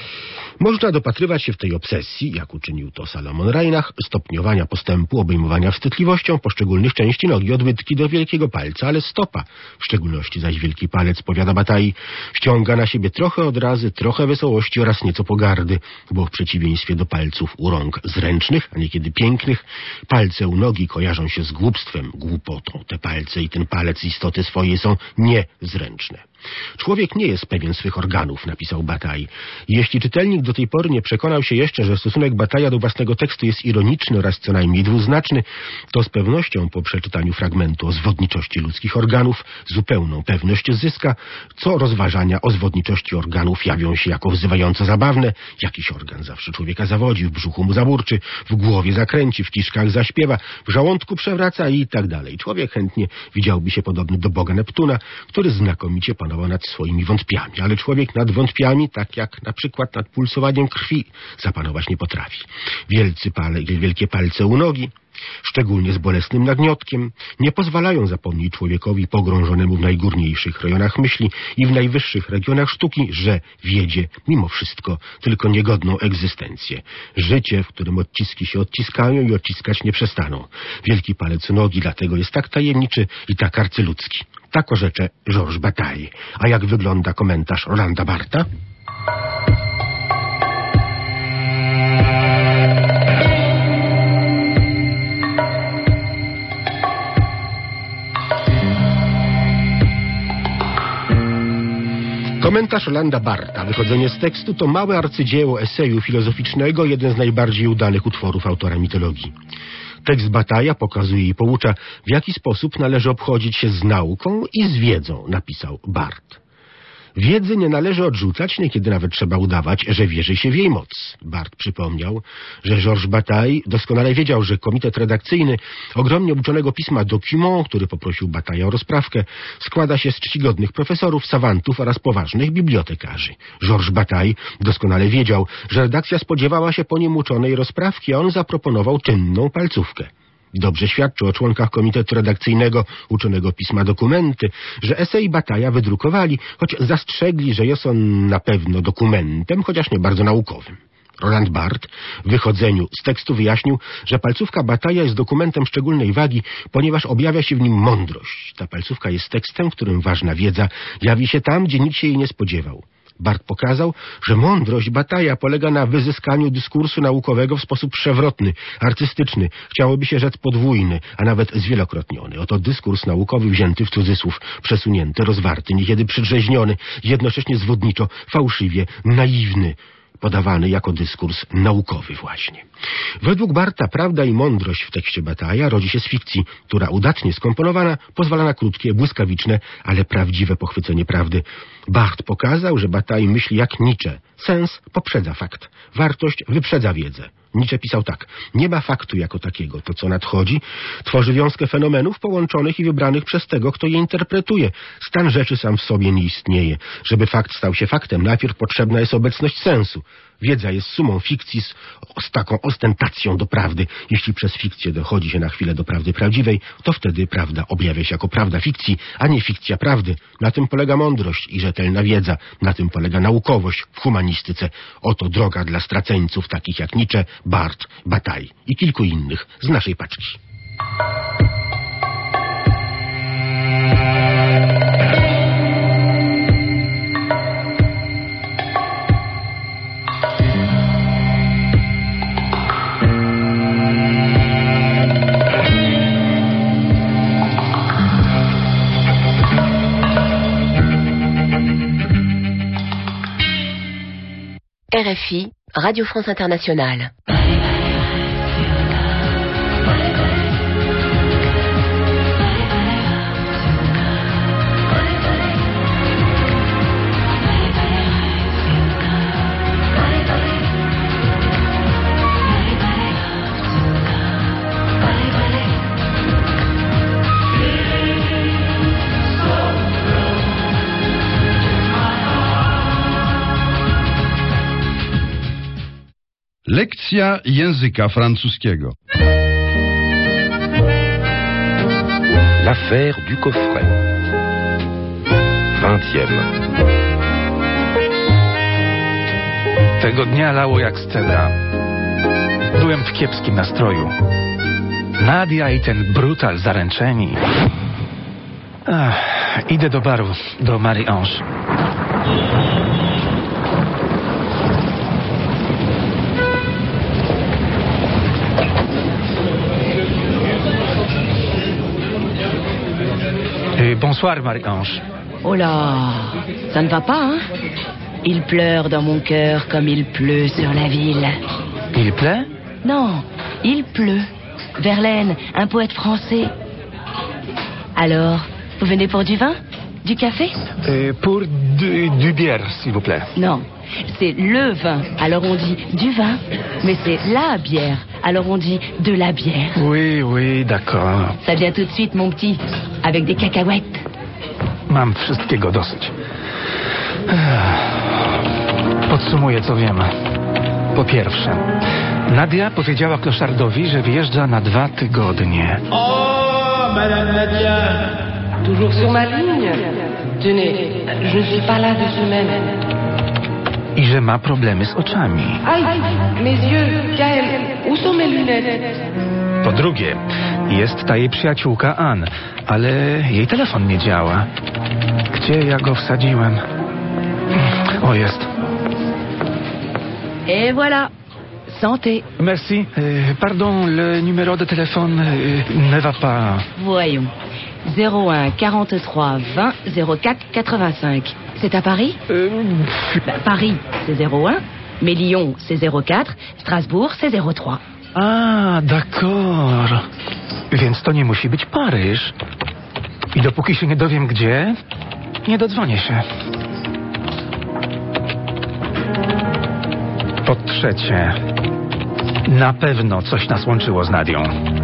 Można dopatrywać się w tej obsesji, jak uczynił to Salomon Reinach, stopniowania postępu obejmowania wstydliwością poszczególnych części nogi od łydki do wielkiego palca, ale stopa, w szczególności zaś wielki palec, powiada Bataille, wciąga na siebie trochę odrazy, trochę wesołości oraz nieco pogardy, bo w przeciwieństwie do palców u rąk zręcznych, a niekiedy pięknych, palce u nogi kojarzą się z głupstwem, głupotą. Te palce i ten palec z istoty swojej są niezręczne. Człowiek nie jest pewien swych organów, napisał Bataille. Jeśli czytelnik do tej pory nie przekonał się jeszcze, że stosunek Bataille'a do własnego tekstu jest ironiczny oraz co najmniej dwuznaczny, to z pewnością po przeczytaniu fragmentu o zwodniczości ludzkich organów zupełną pewność zyska, co rozważania o zwodniczości organów jawią się jako wzywająco zabawne. Jakiś organ zawsze człowieka zawodzi, w brzuchu mu zaburczy, w głowie zakręci, w kiszkach zaśpiewa, w żołądku przewraca i tak dalej. Człowiek chętnie widziałby się podobny do Boga Neptuna, który znakomicie panował nad swoimi wątpiami, ale człowiek nad wątpiami, tak jak na przykład nad pulsowaniem krwi, zapanować nie potrafi. Wielkie palce u nogi, szczególnie z bolesnym nagniotkiem, nie pozwalają zapomnieć człowiekowi pogrążonemu w najgórniejszych rejonach myśli i w najwyższych regionach sztuki, że wiedzie mimo wszystko tylko niegodną egzystencję. Życie, w którym odciski się odciskają i odciskać nie przestaną. Wielki palec u nogi dlatego jest tak tajemniczy i tak arcyludzki. Tak orzecze Georges Bataille. A jak wygląda komentarz Rolanda Bartha? Komentarz Rolanda Bartha, wychodzenie z tekstu, to małe arcydzieło eseju filozoficznego, jeden z najbardziej udanych utworów autora mitologii. Tekst Bataille'a pokazuje i poucza, w jaki sposób należy obchodzić się z nauką i z wiedzą, napisał Barth. Wiedzy nie należy odrzucać, niekiedy nawet trzeba udawać, że wierzy się w jej moc. Barth przypomniał, że Georges Bataille doskonale wiedział, że komitet redakcyjny ogromnie uczonego pisma Document, który poprosił Bataille'a o rozprawkę, składa się z czcigodnych profesorów, savantów oraz poważnych bibliotekarzy. Georges Bataille doskonale wiedział, że redakcja spodziewała się po nim uczonej rozprawki, a on zaproponował czynną palcówkę. Dobrze świadczy o członkach komitetu redakcyjnego uczonego pisma Dokumenty, że esej Bataille'a wydrukowali, choć zastrzegli, że jest on na pewno dokumentem, chociaż nie bardzo naukowym. Roland Barthes w wychodzeniu z tekstu wyjaśnił, że palcówka Bataille'a jest dokumentem szczególnej wagi, ponieważ objawia się w nim mądrość. Ta palcówka jest tekstem, w którym ważna wiedza jawi się tam, gdzie nikt się jej nie spodziewał. Barth pokazał, że mądrość Bataille'a polega na wyzyskaniu dyskursu naukowego w sposób przewrotny, artystyczny, chciałoby się rzec podwójny, a nawet zwielokrotniony. Oto dyskurs naukowy wzięty w cudzysłów, przesunięty, rozwarty, niekiedy przydrzeźniony, jednocześnie zwodniczo, fałszywie, naiwny. podawany jako dyskurs naukowy właśnie. Według Bartha prawda i mądrość w tekście Batailla rodzi się z fikcji, która udatnie skomponowana pozwala na krótkie, błyskawiczne, ale prawdziwe pochwycenie prawdy. Barth pokazał, że Bataille myśli jak Nietzsche. Sens poprzedza fakt. Wartość wyprzedza wiedzę. Nietzsche pisał tak: nie ma faktu jako takiego. To, co nadchodzi, tworzy wiązkę fenomenów połączonych i wybranych przez tego, kto je interpretuje. Stan rzeczy sam w sobie nie istnieje. Żeby fakt stał się faktem, najpierw potrzebna jest obecność sensu. Wiedza jest sumą fikcji z taką ostentacją do prawdy. Jeśli przez fikcję dochodzi się na chwilę do prawdy prawdziwej, to wtedy prawda objawia się jako prawda fikcji, a nie fikcja prawdy. Na tym polega mądrość i rzetelna wiedza. Na tym polega naukowość w humanistyce. Oto droga dla straceńców takich jak Nietzsche, Barth, Bataille i kilku innych z naszej paczki. RFI, Radio France Internationale. Lekcja języka francuskiego. L'affaire du coffret. 20e. Tego dnia lało jak z cedra. Byłem w kiepskim nastroju. Nadia i ten brutal zaręczeni. Idę do baru, do Marie-Ange. Bonsoir, Marie-Ange. Oh là, ça ne va pas, hein? Il pleure dans mon cœur comme il pleut sur la ville. Il pleut? Non, il pleut. Verlaine, un poète français. Alors, vous venez pour du vin? Du café? Pour du bière, s'il vous plaît. Non, c'est le vin, alors on dit du vin. Mais c'est la bière, alors on dit de la bière. Oui, d'accord. Ça vient tout de suite, mon petit, avec des cacahuètes. Mam wszystkiego dosyć. Podsumuję, co wiem. Po pierwsze, Nadia powiedziała kloszardowi, że wyjeżdża na 2 tygodnie. Oh, Madame Nadia! Toujours sur ma ligne? Tenez, je ne suis pas là de semaine. I że ma problemy z oczami. Aïe, mes yeux, Gaël, où sont mes lunettes? Po drugie, jest ta jej przyjaciółka Anne, ale jej telefon nie działa. Gdzie ja go wsadziłem? O, jest. Et voilà. Santé. Merci. Pardon, le numéro de téléphone ne va pas. Voyons. 01 43 20 04 85. C'est à Paris? Paris, c'est 01. Mais Lyon, c'est 04. Strasbourg, c'est 03. A, d'accord. Więc to nie musi być Paryż. I dopóki się nie dowiem gdzie, nie dodzwonię się. Po trzecie, na pewno coś nas łączyło z Nadią.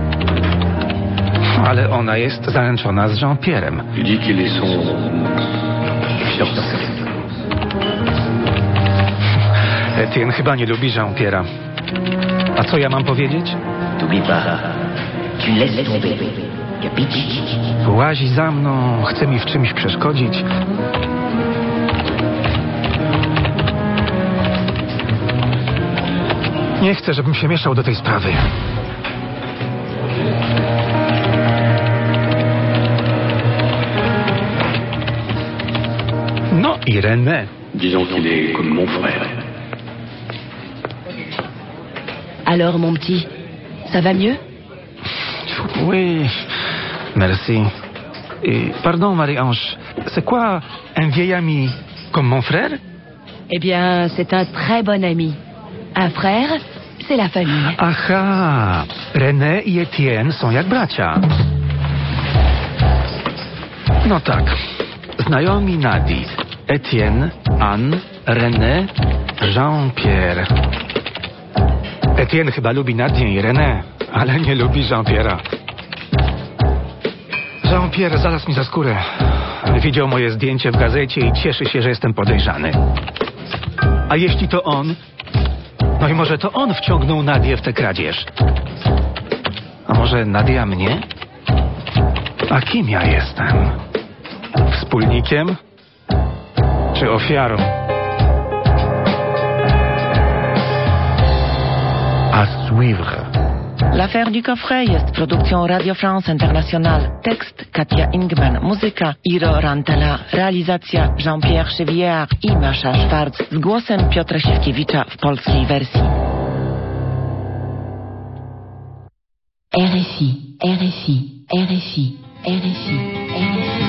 Ale ona jest zaręczona z Jean-Pierre'em. Etienne chyba nie lubi Jean-Pierre'a. A co ja mam powiedzieć? Łazi za mną, chce mi w czymś przeszkodzić. Nie chcę, żebym się mieszał do tej sprawy. No i René. Disons qu'il est comme mon frère. Alors, mon petit, ça va mieux? Oui, merci. Et, pardon, Marie-Ange, c'est quoi un vieil ami comme mon frère? Eh bien, c'est un très bon ami. Un frère, c'est la famille. Aha, René i Etienne są jak bracia. No tak, znajomi Nadii. Etienne, Anne, René, Jean-Pierre. Etienne chyba lubi Nadię i René, ale nie lubi Jean-Pierre'a. Jean-Pierre znalazł mi za skórę. Widział moje zdjęcie w gazecie i cieszy się, że jestem podejrzany. A jeśli to on? No i może to on wciągnął Nadię w tę kradzież. A może Nadia mnie? A kim ja jestem? Wspólnikiem? Czy ofiarą? À suivre. L'affaire du coffret jest produkcją Radio France International. Tekst Katia Ingman, muzyka Iro Rantala, realizacja Jean-Pierre Chevillard i Masza Szwarc z głosem Piotra Siwkiewicza w polskiej wersji. RFI, RFI, RFI, RFI, RFI.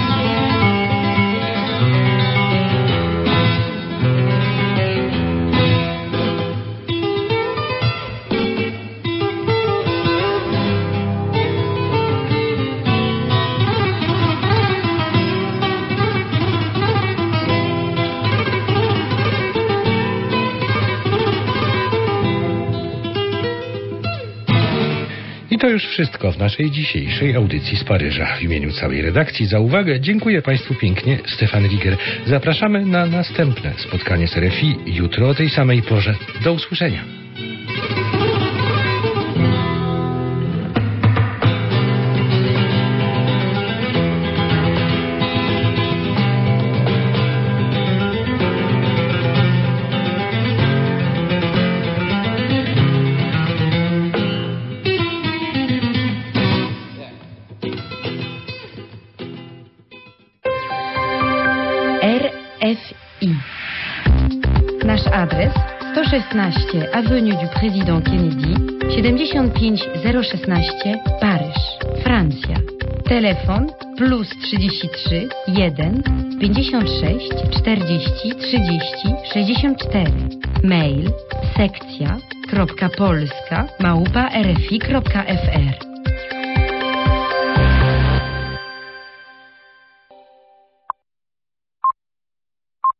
I to już wszystko w naszej dzisiejszej audycji z Paryża. W imieniu całej redakcji za uwagę dziękuję Państwu pięknie. Stefan Riger. Zapraszamy na następne spotkanie z RFI jutro o tej samej porze. Do usłyszenia. RFI. Nasz adres 116 Avenue du Président Kennedy, 75016 Paryż, Francja. Telefon +33 1 56 40 30 64. Mail sekcja.polska@rfi.fr.